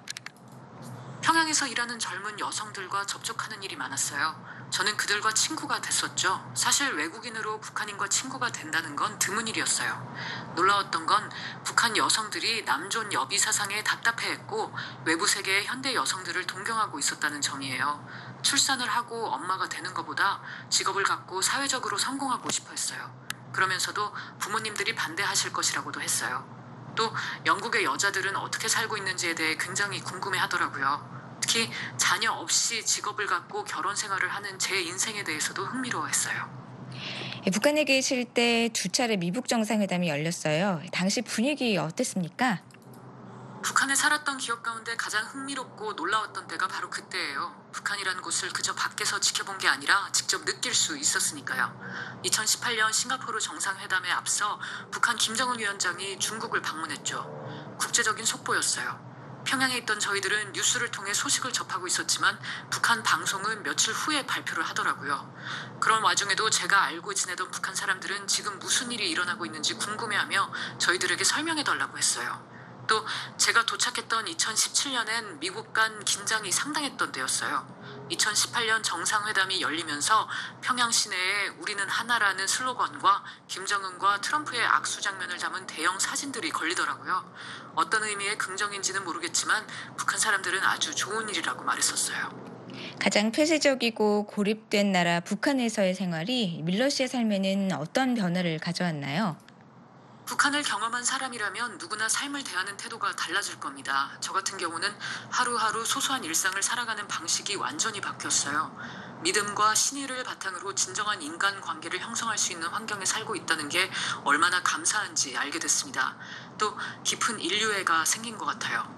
평양에서 일하는 젊은 여성들과 접촉하는 일이 많았어요. 저는 그들과 친구가 됐었죠. 사실 외국인으로 북한인과 친구가 된다는 건 드문 일이었어요. 놀라웠던 건 북한 여성들이 남존 여비 사상에 답답해했고 외부 세계의 현대 여성들을 동경하고 있었다는 점이에요. 출산을 하고 엄마가 되는 것보다 직업을 갖고 사회적으로 성공하고 싶어 했어요. 그러면서도 부모님들이 반대하실 것이라고도 했어요. 또 영국의 여자들은 어떻게 살고 있는지에 대해 굉장히 궁금해하더라고요. 특히 자녀 없이 직업을 갖고 결혼 생활을 하는 제 인생에 대해서도 흥미로워했어요. 북한에 계실 때 2차례 미북 정상회담이 열렸어요. 당시 분위기 어땠습니까? 북한에 살았던 기억 가운데 가장 흥미롭고 놀라웠던 때가 바로 그때예요. 북한이라는 곳을 그저 밖에서 지켜본 게 아니라 직접 느낄 수 있었으니까요. 2018년 싱가포르 정상회담에 앞서 북한 김정은 위원장이 중국을 방문했죠. 국제적인 속보였어요. 평양에 있던 저희들은 뉴스를 통해 소식을 접하고 있었지만 북한 방송은 며칠 후에 발표를 하더라고요. 그런 와중에도 제가 알고 지내던 북한 사람들은 지금 무슨 일이 일어나고 있는지 궁금해하며 저희들에게 설명해달라고 했어요. 또 제가 도착했던 2017년엔 미국 간 긴장이 상당했던 때였어요. 2018년 정상회담이 열리면서 평양 시내에 우리는 하나라는 슬로건과 김정은과 트럼프의 악수 장면을 담은 대형 사진들이 걸리더라고요. 어떤 의미의 긍정인지는 모르겠지만 북한 사람들은 아주 좋은 일이라고 말했었어요. 가장 폐쇄적이고 고립된 나라 북한에서의 생활이 밀러 씨의 삶에는 어떤 변화를 가져왔나요? 북한을 경험한 사람이라면 누구나 삶을 대하는 태도가 달라질 겁니다. 저 같은 경우는 하루하루 소소한 일상을 살아가는 방식이 완전히 바뀌었어요. 믿음과 신의를 바탕으로 진정한 인간관계를 형성할 수 있는 환경에 살고 있다는 게 얼마나 감사한지 알게 됐습니다. 또 깊은 인류애가 생긴 것 같아요.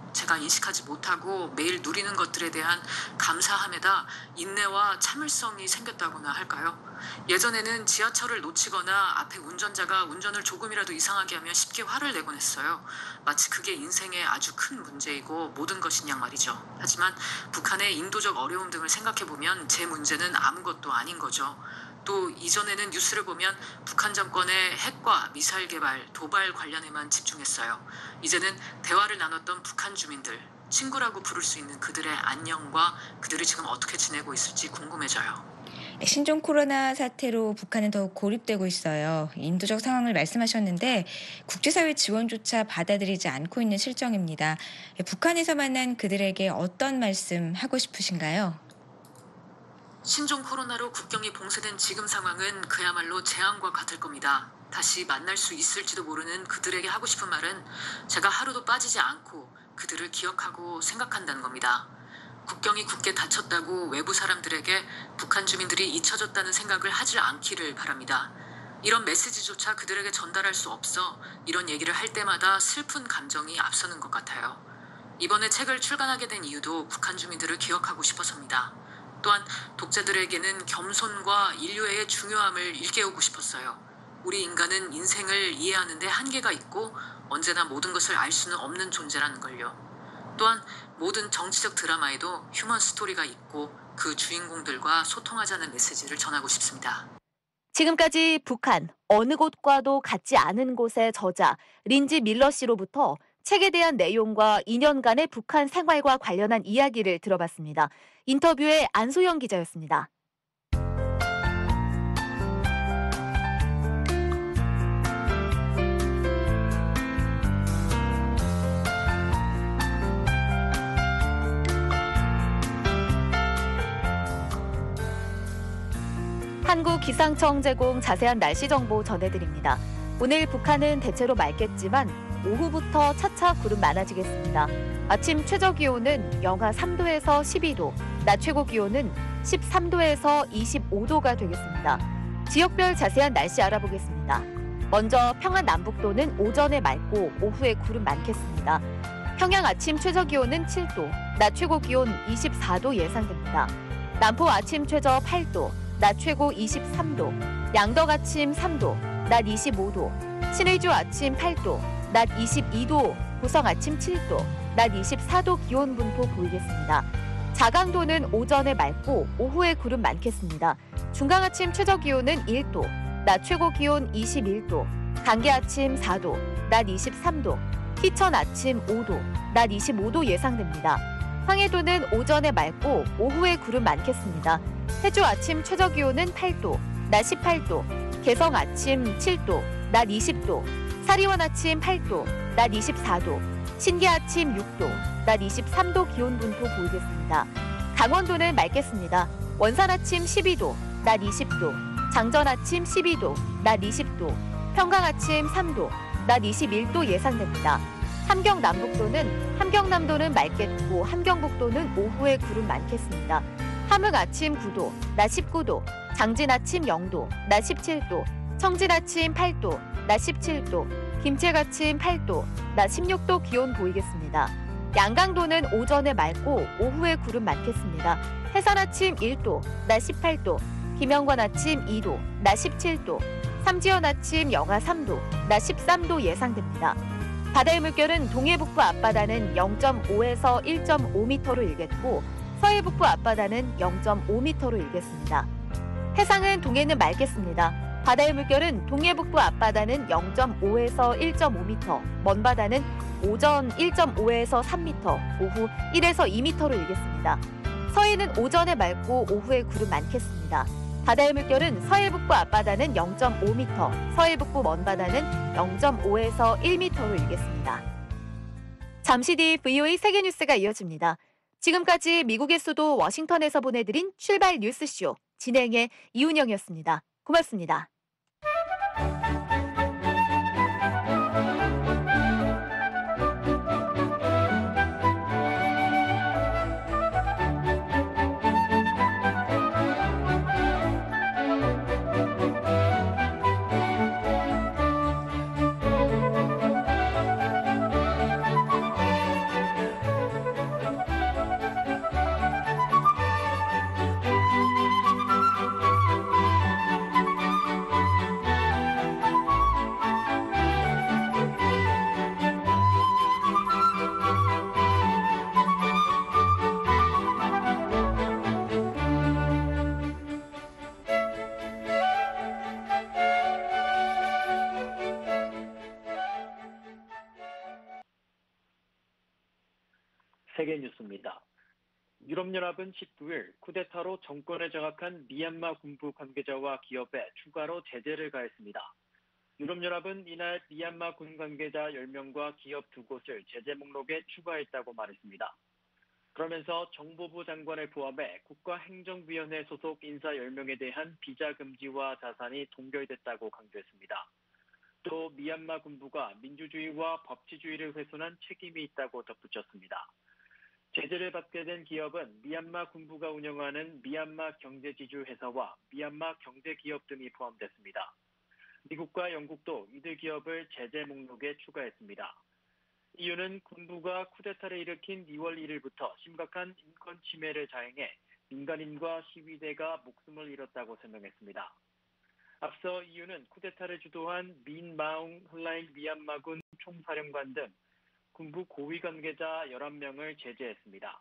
제가 인식하지 못하고 매일 누리는 것들에 대한 감사함에다 인내와 참을성이 생겼다고나 할까요? 예전에는 지하철을 놓치거나 앞에 운전자가 운전을 조금이라도 이상하게 하면 쉽게 화를 내곤 했어요. 마치 그게 인생의 아주 큰 문제이고 모든 것인 양 말이죠. 하지만 북한의 인도적 어려움 등을 생각해보면 제 문제는 아무것도 아닌 거죠. 또 이전에는 뉴스를 보면 북한 정권의 핵과 미사일 개발, 도발 관련에만 집중했어요. 이제는 대화를 나눴던 북한 주민들, 친구라고 부를 수 있는 그들의 안녕과 그들이 지금 어떻게 지내고 있을지 궁금해져요. 신종 코로나 사태로 북한은 더욱 고립되고 있어요. 인도적 상황을 말씀하셨는데 국제사회 지원조차 받아들이지 않고 있는 실정입니다. 북한에서 만난 그들에게 어떤 말씀 하고 싶으신가요? 신종 코로나로 국경이 봉쇄된 지금 상황은 그야말로 재앙과 같을 겁니다. 다시 만날 수 있을지도 모르는 그들에게 하고 싶은 말은 제가 하루도 빠지지 않고 그들을 기억하고 생각한다는 겁니다. 국경이 굳게 닫혔다고 외부 사람들에게 북한 주민들이 잊혀졌다는 생각을 하지 않기를 바랍니다. 이런 메시지조차 그들에게 전달할 수 없어 이런 얘기를 할 때마다 슬픈 감정이 앞서는 것 같아요. 이번에 책을 출간하게 된 이유도 북한 주민들을 기억하고 싶어서입니다. 또한 독자들에게는 겸손과 인류애의 중요함을 일깨우고 싶었어요. 우리 인간은 인생을 이해하는 데 한계가 있고 언제나 모든 것을 알 수는 없는 존재라는 걸요. 또한 모든 정치적 드라마에도 휴먼 스토리가 있고 그 주인공들과 소통하자는 메시지를 전하고 싶습니다. 지금까지 북한 어느 곳과도 같지 않은 곳의 저자 린지 밀러 씨로부터 책에 대한 내용과 2년간의 북한 생활과 관련한 이야기를 들어봤습니다. 인터뷰의 안소영 기자였습니다. 한국기상청 제공 자세한 날씨 정보 전해드립니다. 오늘 북한은 대체로 맑겠지만 오후부터 차차 구름 많아지겠습니다. 아침 최저 기온은 영하 3도에서 12도, 낮 최고 기온은 13도에서 25도가 되겠습니다. 지역별 자세한 날씨 알아보겠습니다. 먼저 평안 남북도는 오전에 맑고 오후에 구름 많겠습니다. 평양 아침 최저 기온은 7도, 낮 최고 기온 24도 예상됩니다. 남포 아침 최저 8도, 낮 최고 23도, 양덕 아침 3도, 낮 25도, 신의주 아침 8도, 낮 22도, 고성 아침 7도, 낮 24도 기온 분포 보이겠습니다. 자강도는 오전에 맑고 오후에 구름 많겠습니다. 중강 아침 최저 기온은 1도, 낮 최고 기온 21도, 강계 아침 4도, 낮 23도, 희천 아침 5도, 낮 25도 예상됩니다. 황해도는 오전에 맑고 오후에 구름 많겠습니다. 해주 아침 최저 기온은 8도, 낮 18도, 개성 아침 7도, 낮 20도, 사리원 아침 8도, 낮 24도, 신계 아침 6도, 낮 23도 기온 분포 보이겠습니다. 강원도는 맑겠습니다. 원산 아침 12도, 낮 20도, 장전 아침 12도, 낮 20도, 평강 아침 3도, 낮 21도 예상됩니다. 함경남도는 맑겠고 함경북도는 오후에 구름 많겠습니다. 함흥 아침 9도, 낮 19도, 장진 아침 0도, 낮 17도, 청진 아침 8도, 낮 17도, 김책 아침 8도, 낮 16도 기온 보이겠습니다. 양강도는 오전에 맑고 오후에 구름 많겠습니다. 해산 아침 1도, 낮 18도, 김영관 아침 2도, 낮 17도, 삼지연 아침 영하 3도, 낮 13도 예상됩니다. 바다의 물결은 동해북부 앞바다는 0.5에서 1.5m로 일겠고 서해북부 앞바다는 0.5m로 일겠습니다. 해상은 동해는 맑겠습니다. 바다의 물결은 동해북부 앞바다는 0.5에서 1.5m, 먼바다는 오전 1.5에서 3m, 오후 1에서 2m로 일겠습니다. 서해는 오전에 맑고 오후에 구름 많겠습니다. 바다의 물결은 서해북부 앞바다는 0.5m, 서해북부 먼바다는 0.5에서 1m로 일겠습니다. 잠시 뒤 VOA 세계뉴스가 이어집니다. 지금까지 미국의 수도 워싱턴에서 보내드린 출발 뉴스쇼 진행의 이운영이었습니다. 고맙습니다. 세계뉴스입니다. 유럽연합은 19일 쿠데타로 정권을 장악한 미얀마 군부 관계자와 기업에 추가로 제재를 가했습니다. 유럽연합은 이날 미얀마 군 관계자 10명과 기업 2곳을 제재 목록에 추가했다고 말했습니다. 그러면서 정보부 장관을 포함해 국가행정위원회 소속 인사 10명에 대한 비자 금지와 자산이 동결됐다고 강조했습니다. 또 미얀마 군부가 민주주의와 법치주의를 훼손한 책임이 있다고 덧붙였습니다. 제재를 받게 된 기업은 미얀마 군부가 운영하는 미얀마 경제지주 회사와 미얀마 경제기업 등이 포함됐습니다. 미국과 영국도 이들 기업을 제재 목록에 추가했습니다. 이유는 군부가 쿠데타를 일으킨 2월 1일부터 심각한 인권 침해를 자행해 민간인과 시위대가 목숨을 잃었다고 설명했습니다. 앞서 이유는 쿠데타를 주도한 민 마웅 헐라잉 미얀마군 총사령관 등 군부 고위 관계자 11명을 제재했습니다.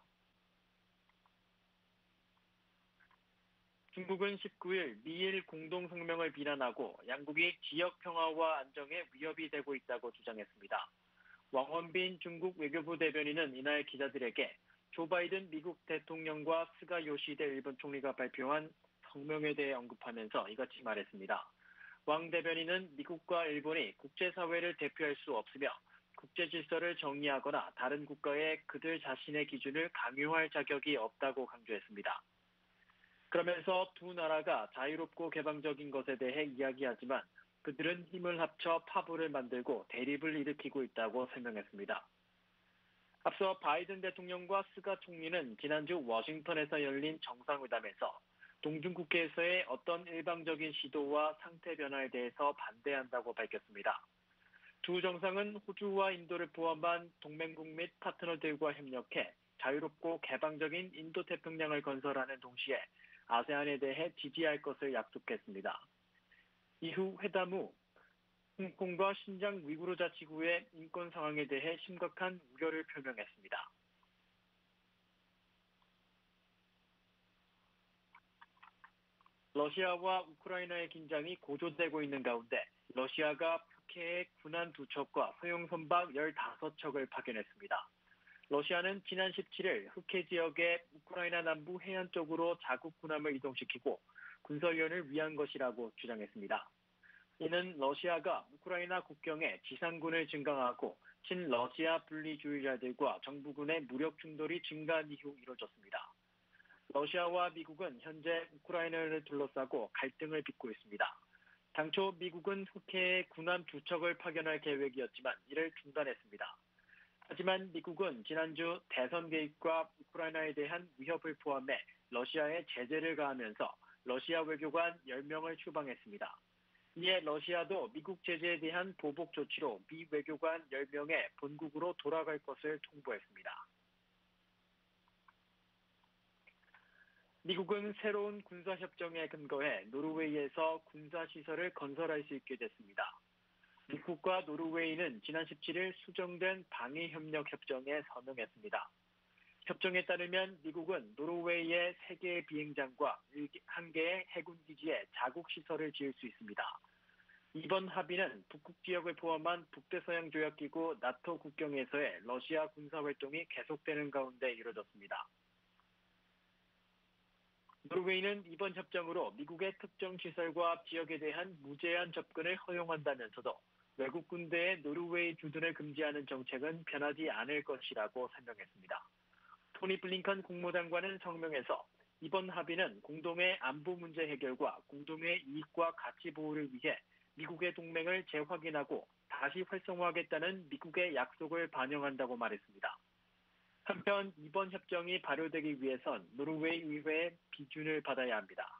중국은 19일 미일 공동성명을 비난하고 양국이 지역 평화와 안정에 위협이 되고 있다고 주장했습니다. 왕원빈 중국 외교부 대변인은 이날 기자들에게 조 바이든 미국 대통령과 스가 요시히데 일본 총리가 발표한 성명에 대해 언급하면서 이같이 말했습니다. 왕 대변인은 미국과 일본이 국제사회를 대표할 수 없으며 국제 질서를 정의하거나 다른 국가에 그들 자신의 기준을 강요할 자격이 없다고 강조했습니다. 그러면서 두 나라가 자유롭고 개방적인 것에 대해 이야기하지만 그들은 힘을 합쳐 파벌을 만들고 대립을 일으키고 있다고 설명했습니다. 앞서 바이든 대통령과 스가 총리는 지난주 워싱턴에서 열린 정상회담에서 동중국해에서의 어떤 일방적인 시도와 상태 변화에 대해서 반대한다고 밝혔습니다. 두 정상은 호주와 인도를 포함한 동맹국 및 파트너들과 협력해 자유롭고 개방적인 인도태평양을 건설하는 동시에 아세안에 대해 지지할 것을 약속했습니다. 이후 회담 후 홍콩과 신장 위구르 자치구의 인권 상황에 대해 심각한 우려를 표명했습니다. 러시아와 우크라이나의 긴장이 고조되고 있는 가운데 러시아가 북해에 군함 2척과 소형 선박 15척을 파견했습니다. 러시아는 지난 17일 흑해 지역의 우크라이나 남부 해안 쪽으로 자국 군함을 이동시키고 군사훈련을 위한 것이라고 주장했습니다. 이는 러시아가 우크라이나 국경에 지상군을 증강하고 친러시아 분리주의자들과 정부군의 무력 충돌이 증가한 이후 이뤄졌습니다. 러시아와 미국은 현재 우크라이나를 둘러싸고 갈등을 빚고 있습니다. 당초 미국은 흑해에 군함 2척을 파견할 계획이었지만 이를 중단했습니다. 하지만 미국은 지난주 대선 개입과 우크라이나에 대한 위협을 포함해 러시아에 제재를 가하면서 러시아 외교관 10명을 추방했습니다. 이에 러시아도 미국 제재에 대한 보복 조치로 미 외교관 10명의 본국으로 돌아갈 것을 통보했습니다. 미국은 새로운 군사협정에 근거해 노르웨이에서 군사시설을 건설할 수 있게 됐습니다. 미국과 노르웨이는 지난 17일 수정된 방위협력협정에 서명했습니다. 협정에 따르면 미국은 노르웨이의 3개의 비행장과 1개의 해군기지에 자국시설을 지을 수 있습니다. 이번 합의는 북극 지역을 포함한 북대서양조약기구 나토 국경에서의 러시아 군사활동이 계속되는 가운데 이뤄졌습니다. 노르웨이는 이번 협정으로 미국의 특정 시설과 지역에 대한 무제한 접근을 허용한다면서도 외국 군대의 노르웨이 주둔을 금지하는 정책은 변하지 않을 것이라고 설명했습니다. 토니 블링컨 국무장관은 성명에서 이번 합의는 공동의 안보 문제 해결과 공동의 이익과 가치 보호를 위해 미국의 동맹을 재확인하고 다시 활성화하겠다는 미국의 약속을 반영한다고 말했습니다. 한편 이번 협정이 발효되기 위해선 노르웨이 의회의 비준을 받아야 합니다.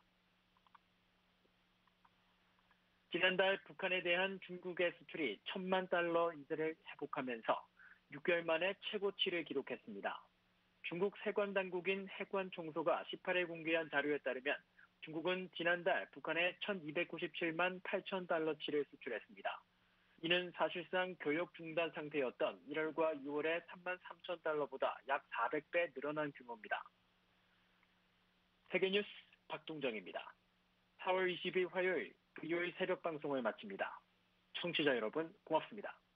지난달 북한에 대한 중국의 수출이 1,000만 달러 이상을 회복하면서 6개월 만에 최고치를 기록했습니다. 중국 세관당국인 해관총소가 18일 공개한 자료에 따르면 중국은 지난달 북한에 1,297만 8천 달러치를 수출했습니다. 이는 사실상 교역 중단 상태였던 1월과 6월의 3만 3천 달러보다 약 400배 늘어난 규모입니다. 세계뉴스 박동정입니다. 4월 20일 화요일 새벽 방송을 마칩니다. 청취자 여러분 고맙습니다.